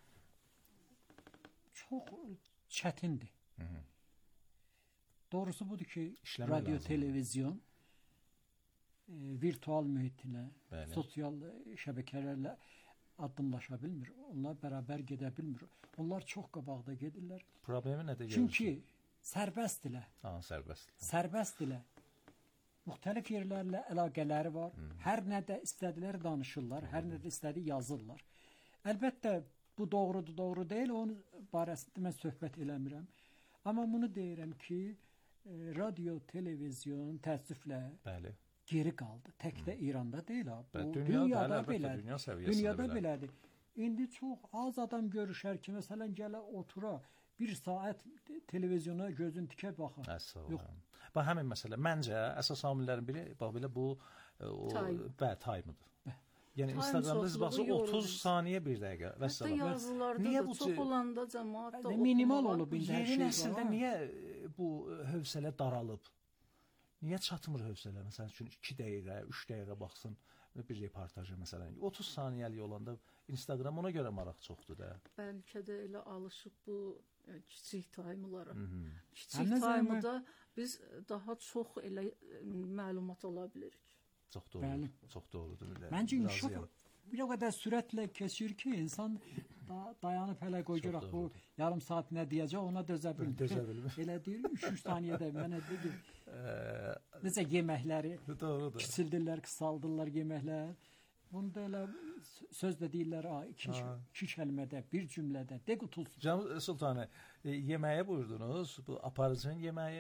Çox çətindir. Doğrusu budur ki, radio, televizyon virtual mühitlə, sosial şəbəkələrlə addımlaşa bilmir. Onlar bərabər gedə bilmir. Onlar çox qabaqda gedirlər. Problemi nədə görürsünüz? Çünki sərbəstdirlər. Sərbəstdirlər. Müxtəlif yerlərlə əlaqələri var. Hər nədə istədilər danışırlar, hər nədə istədi yazırlar. Əlbəttə, bu doğrudur, doğru deyil. Onun barəsində mən söhbət eləmirəm. Amma bunu deyirəm ki, radio, televizyon təəssüflə geri qaldı. Tək də İranda deyil. Dünyada belədir. İndi çox az adam görüşər ki, məsələn, gələ otura, bir saat televizyona gözün tikə baxar. Bax, həmin məsələ. Məncə, əsas amillərin biri, bax, belə bu taymıdır. Yəni, Instagramda siz baxsın, 30 saniyə bir dəqiqə. Hətta yazılarda da çox olanda cəmaat da minimal olub. Yeni nəsildə niyə bu hövsələ daralıb? Niyə çatmır hövsələ? Məsələn üçün 2 dəqiqə, 3 dəqiqə baxsın bir reportajı məsələn. 30 saniyəlik olanda Instagram ona görə maraq çoxdur da. Bəlkə də elə alışıb bu kiçik taymlara. Kiçik taymda biz daha çox elə məlumat ala bilirik. Çox doğrudur. Çox doğrudur. Məncə inkişaf bir o qədər sürətlə keçir ki, insan dayanıb hələ qoyacaq bu yarım saat nə deyəcək ona dözə bilmir. Elə deyir 3 saniyədə mənə deyir. Necə yeməkləri kiçildirlər, qısaldırlar yeməklər. Bunu da elə söz də deyirlər, iki kəlmədə, bir cümlədə, de qutulsun. Cənab Sultanı, yeməyə buyurdunuz, bu aparıcının yeməyi.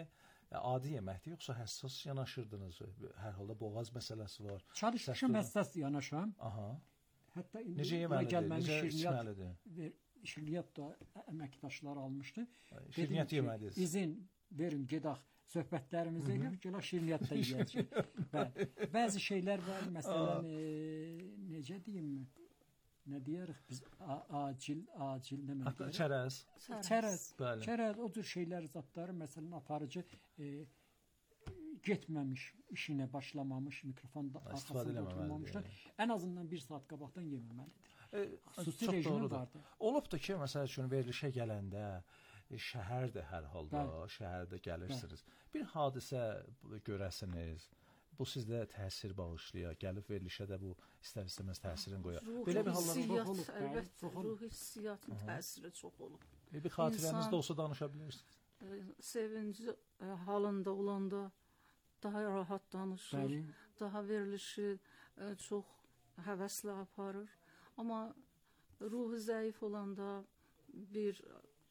adi yeməkdir, yoxsa həssas yanaşırdınız? Hər halda boğaz məsələsi var. Çalışmışam həssas yanaşam. Aha. Hətta necə yeməlidir, necə içməlidir? Şirniyyat da əməkdaşlar almışdı. Şirniyyat yeməlidir. İzin verin, gedək söhbətlərimizi edib, gələ şirniyyat da yeyəcək. Bəzi şeylər var, məsələn, necə deyim, nə deyərik biz, acil nə deyərik? Çərəz, o cür şeylər, zatları, məsələn, aparıcı getməmiş, işinə başlamamış, mikrofonda arxasında oturmamışlar. Ən azından 1 saat qabaqdan yeməməlidir. Xüsusi rejimi vardır. Olub da ki, məsəl üçün verilişə gələndə şəhərdə hər halda, şəhərdə gəlirsiniz. Bir hadisə görəsiniz, bu sizdə təsir bağışlayır, gəlib verilişə də bu istər-istəməz təsirin qoyar. Belə bir hallar olub. Əlbəttə, ruh hissiyatın təsiri çox olub. Bir xatirəniz də olsa danışa bilirsiniz. Sevinci halında olanda daha rahat danışır, daha verilişi çox həvəslə aparır. Amma ruhu zəif olanda, bir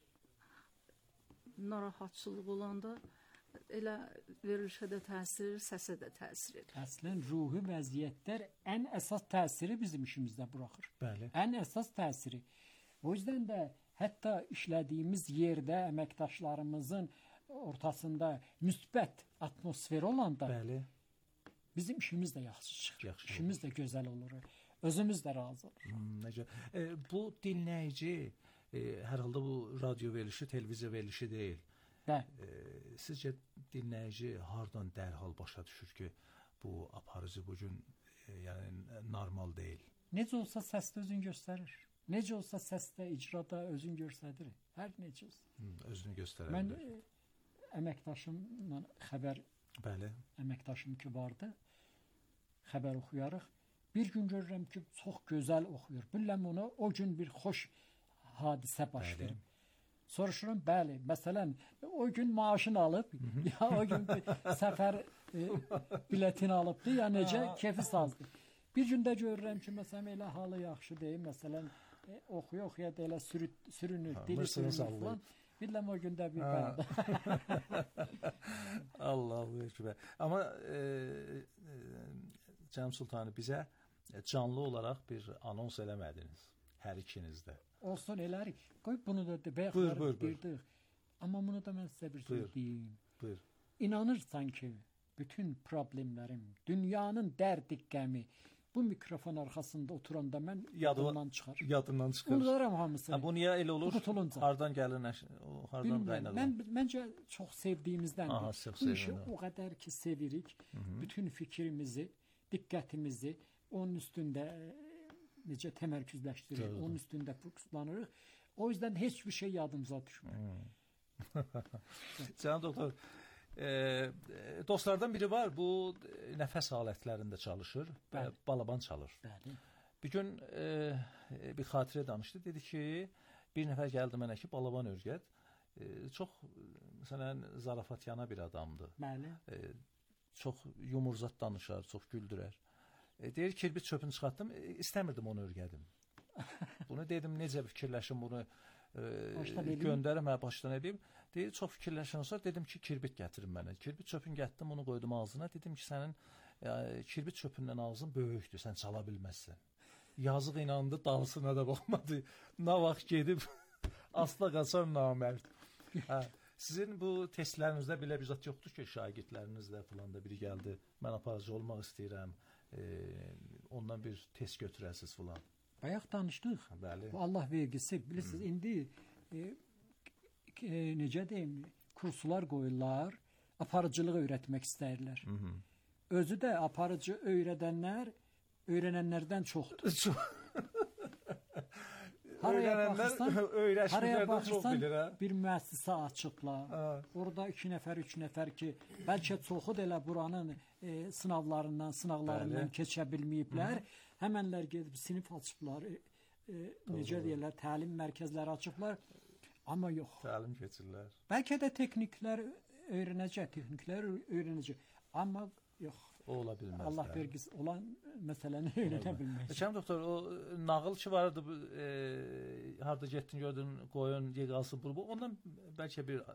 narahatçılıq olanda elə verilişə də təsir, səsə də təsir edir. Əslən, ruhi vəziyyətlər ən əsas təsiri bizim işimizdə buraxır. Bəli. Ən əsas təsiri. O yüzden də hətta işlədiyimiz yerdə əməkdaşlarımızın ortasında müsbət atmosfer olanda bizim işimiz də yaxşı çıxır. İşimiz də gözəl olur. Özümüz də razı olur. Bu dinləyici hər halda bu radio verilişi, televiziya verilişi deyil. Sizcə dinləyici hardan dərhal başa düşür ki, bu aparıcı bu gün normal deyil? Necə olsa səsdə özünü göstərir. Necə olsa səsdə, icrada özünü göstərir. Hər necə olsa. Özünü göstərər. Mən əməkdaşımla xəbər, əməkdaşım ki vardı, xəbər oxuyarıq. Bir gün görürəm ki, çox gözəl oxuyur. Biləm ona o gün bir xoş hadisə baş verib. Soruşuram, bəli, məsələn, o gün maaşını alıb, ya o gün səfər biletini alıbdı, ya necə kefi sazdı. Bir gündə görürəm ki, məsələn, elə halı yaxşı deyim, məsələn, oxuya da elə sürünür, dili sürünür falan. Biləm o gündə bir bəli. Allahu Ekber. Amma Cəm Sultanı bizə canlı olaraq bir anons eləmədiniz, hər ikiniz də. Olsun elərik. Qoy bunu da bəyəxlərimiz bildik. Amma bunu da mən sizə bir söz deyim. Buyur. İnanırsan ki, bütün problemlərim, dünyanın dərdi qəmi bu mikrofon arxasında oturanda mən yadımdan çıxar. Yadından çıxır. Unudaram hamısını. Bu niyə elə olur? Hardan gəlir, hardan qaynaqlanır? Məncə çox sevdiyimizdəndir. Bu işi o qədər ki sevirik. Bütün fikrimizi, diqqətimizi onun üstündə necə təmərküzləşdiririk, onun üstündə fokuslanırıq. O yüzden heç bir şey yadımıza düşmür. Cənab doktor, dostlardan biri var, bu nəfəs alətlərində çalışır, balaban çalır. Bir gün bir xatirə danışdı, dedi ki, bir nəfər gəldi mənə ki, balaban örgət, çox, məsələn, zarafatyana bir adamdır. Çox yumurzat danışar, çox güldürər. Deyir, kirbit çöpünü çıxartdım, istəmirdim onu örgədim. Bunu dedim, necə fikirləşim bunu göndərim, başdan edeyim. Deyir, çox fikirləşən sonra dedim ki, kirbit gətirin mənə. Kirbit çöpünü gətirdim, onu qoydum ağzına. Dedim ki, sənin kirbit çöpündən ağzın böyükdür, sən çala bilməzsən. Yazıq inandı, dalısına da baxmadı. Nə vaxt gedib, asla qaçar namərd. Sizin bu testlərinizdə belə bir zat yoxdur ki, şagirdlərinizdə falan da biri gəldi, mən aparıcı olmaq istəyirəm, ondan bir test götürəsiz falan. Bayaq danışdıq. Bu Allah vergisi. Bilirsiniz, indi necə deyim, kurslar qoyurlar, aparıcılığı öyrətmək istəyirlər. Özü də aparıcı öyrənənlərdən çoxdur. Haraya baxırsan, bir müəssisə açıblar. Orada 2 nəfər, 3 nəfər ki, bəlkə çoxu da elə buranın sınaqlarından keçə bilməyiblər. Həmənlər gedib sinif açıblar, necə deyirlər, təlim mərkəzləri açıblar. Amma yox. Təlim keçirlər. Bəlkə də texniklər öyrənəcək. Amma yox. O ola bilməz. Allah vergisi olan məsələni öyrənə bilmək. Cəm doktor, o nağıl ki vardı, harda getdin, gördün, qoyun, yeqası, ondan bəlkə bir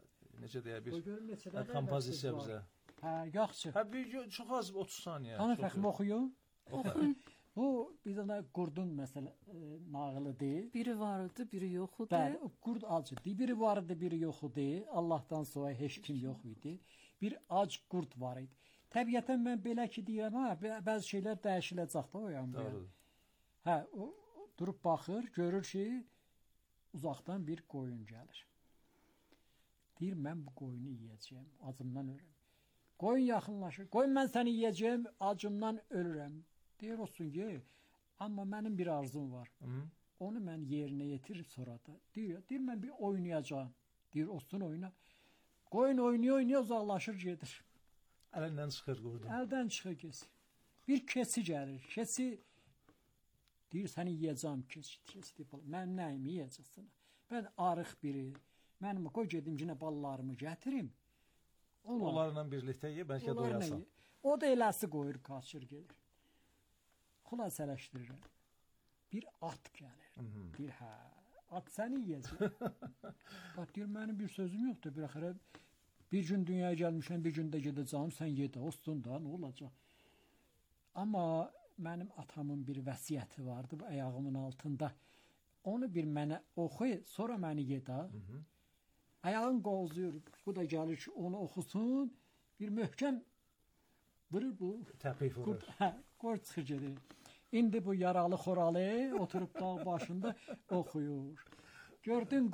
necə deyə bir kompozisiya bizə. Hə, yaxşı. Hə, bir çox az 30 saniyə. Ana fəxrim oxuyun. Bu bir dənə qurdun məsələ nağılıdır. Biri var idi, biri yox idi. Bəli, qurd acıdı. Biri var idi, biri yox idi. Allahdan sonra heç kim yox idi. Bir ac qurd var idi. Təbiətən mən belə ki deyirəm, ha, bəzi şeylər dəyişiləcək də o yanda. Hə, o durub baxır, görür ki, uzaqdan bir qoyun gəlir. Deyir, mən bu qoyunu yeyəcəyəm, acımdan ölürəm. Qoyun yaxınlaşır. Qoyun, mən səni yeyəcəyəm, acımdan ölürəm. Deyir, olsun ki, amma mənim bir arzum var. Onu mən yerinə yetirib sonra da. Deyir, mən bir oynayacağım. Deyir, olsun oyna. Qoyun oynaya uzaqlaşır, gedir. Əlindən çıxır qurdu. Əldən çıxır keçi. Bir keçi gəlir. Keçi deyir, səni yeyəcəm keçi. Deyir, mən nəyimi yeyəcəksən? Mən arıq biri. Mənim qoy gedim yenə balalarımı gətirim. Onlarla birlikdə ye, bəlkə doyasan. O da eləsi qoyur, qaçır gedir. Xülasələşdirirəm. Bir at gəlir. Deyir, hə, at səni yeyəcək. Bax, deyir, mənim bir sözüm yoxdur. Bir axıra bir gün dünyaya gəlmişəm, bir gündə gedəcəm, sən ye də, olsun da, nə olacaq? Amma mənim atamın bir vəsiyyəti vardı bu ayağımın altında. Onu bir mənə oxu, sonra məni ye də. Ayağın qozuyur, bu da gəlir ki, onu oxusun, bir möhkəm vurur bu. Təpik vurur. Qord çıxır gedir. İndi bu yaralı xoralı oturub dağ başında oxuyur. Gördün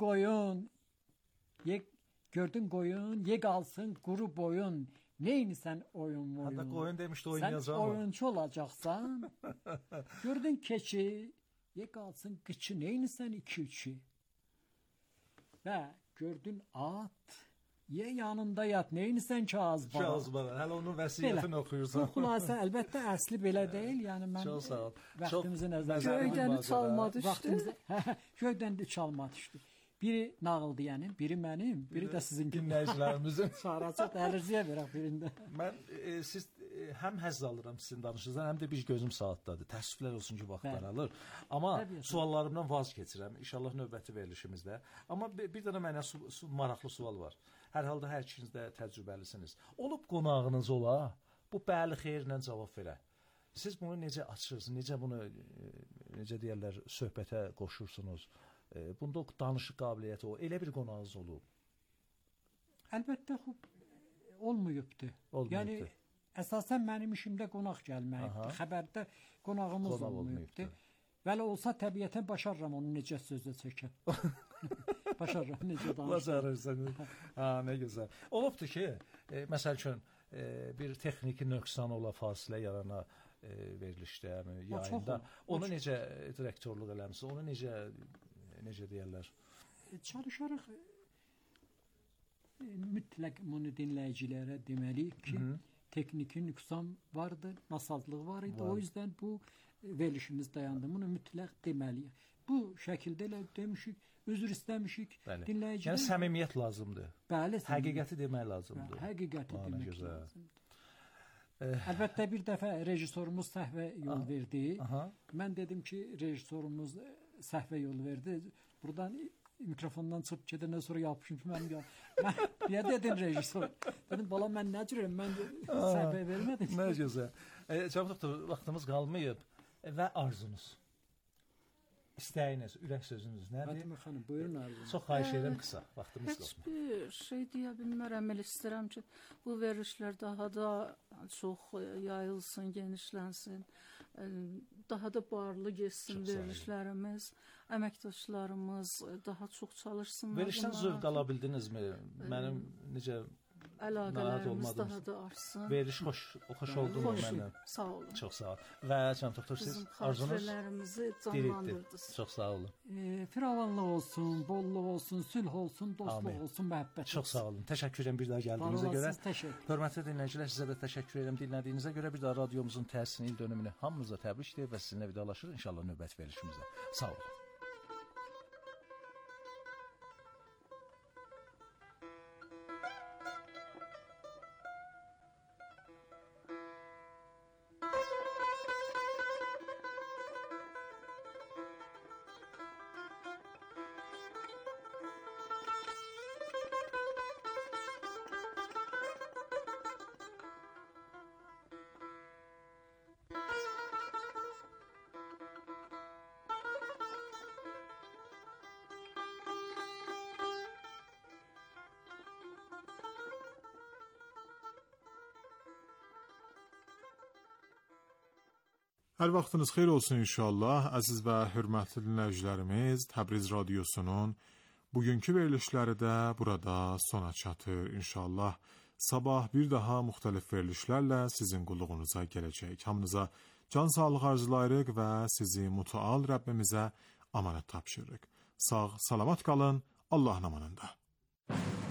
qoyun, ye qalsın quru boyun. Neynisən oyun? Hatta qoyun demişdi oynayacaq. Sən oyunçu olacaqsan. Gördün keçi, ye qalsın qıçı. Neynisən 2-3. Və gördün at, ye yanında yat. Neynisən kazbara? Kazbara. Hələ onun vəsiyyətini oxuyursan. Bu xülasə əlbəttə əsli belə deyil. Yəni mən çox sağ ol. Vaxtımızı nəzərdə göydən çalma düşdü. Göydən də çalma düşdü. Biri nağıldı yəni, biri mənim, biri də sizin dinləyicilərimizin. Saracaq əlirziyə verək birində. Mən siz həm həzz alıram sizin danışınızdan, həm də bir gözüm saatdadır. Təəssüflər olsun ki, vaxt daralır. Amma suallarımdan vaz keçirəm. İnşallah növbəti verilişimizdə. Amma bir dənə mənə maraqlı sual var. Hər halda hər ikiniz də təcrübəlisiniz. Olub qonağınız ola, bu bəli xeyirlə cavab verə. Siz bunu necə açırsınız? Necə bunu necə deyirlər, söhbətə qoşursunuz? Bunda danışıq qabiliyyəti o. Elə bir qonağınız olub? Əlbəttə olmayıbdır. Yəni əsasən mənim işimdə qonaq gəlməkdir. Xəbərdə qonağımız olmayıbdır. Bəli olsa təbiətən başarıram onu necə sözə çəkəm. Başarıram necə danışım. Başarırsan. Ha, nə gözəl. Olubdur ki, məsəl üçün bir texniki nöqsan ola, fasilə yarana verilişdə, yayında. Onu necə direktorluq eləmisiniz? Onu necə deyərlər? Çalışarıq mütləq bunu dinləyicilərə deməliyik ki, texniki nöqsan vardı, nasazlıq var idi. O yüzden bu verilişimiz dayandı. Bunu mütləq deməliyik. Bu şəkildə elə demişik, üzr istəmişik. Dinləyicilərə. Yəni səmimiyyət lazımdır. Bəli. Həqiqəti demək lazımdır. Həqiqəti demək lazımdır. Əlbəttə bir dəfə rejissorumuz səhvə yol verdi. Mən dedim ki, rejissorumuz səhvə yol verdi. Buradan mikrofondan çıxıb gedəndən sonra yapışım ki, mən niyə dedin rejissor? Dedim, bala mən nə cürəm, mən səhvə vermədim. Nə gözəl. Cavab doktor, vaxtımız qalmayıb və arzunuz. İstəyiniz, ürək sözünüz nədir? Fatimə xanım, buyurun arzunuz. Çox xahiş edirəm qısa, vaxtımız qalmır. Heç bir şey deyə bilmərəm, elə istəyirəm ki, bu verilişlər daha da çox yayılsın, genişlənsin, daha da barlı geçsin verilişlərimiz, əməkdaşlarımız daha çox çalışsınlar. Verilişdən zövq ala bildinizmi? Mənim necə əlaqələrimiz daha da artsın. Veriliş xoş oldu mu mənə? Sağ olun. Çox sağ olun. Və cənab doktor, siz arzunuz? Bizim xatirələrimizi canlandırdınız. Çox sağ olun. Firavanlıq olsun, bolluq olsun, sülh olsun, dostluq olsun, məhəbbət olsun. Çox sağ olun. Təşəkkür edirəm bir daha gəldiyinizə görə. Hörmətli dinləyicilər, sizə də təşəkkür edirəm dinlədiyinizə görə. Bir daha radiomuzun təsis il dönümünü hamınıza təbrik edir və sizinlə vidalaşır. İnşallah növbəti verilişimizdə. Sağ olun. Hər vaxtınız xeyir olsun inşallah. Əziz və hörmətli dinləyicilərimiz, Təbriz radiosunun bugünkü verilişləri də burada sona çatır inşallah. Sabah bir daha müxtəlif verilişlərlə sizin qulluğunuza gələcək. Hamınıza can sağlığı arzulayırıq və sizi mütəal Rəbbimizə amanət tapşırırıq. Sağ, salamat qalın, Allahın amanında.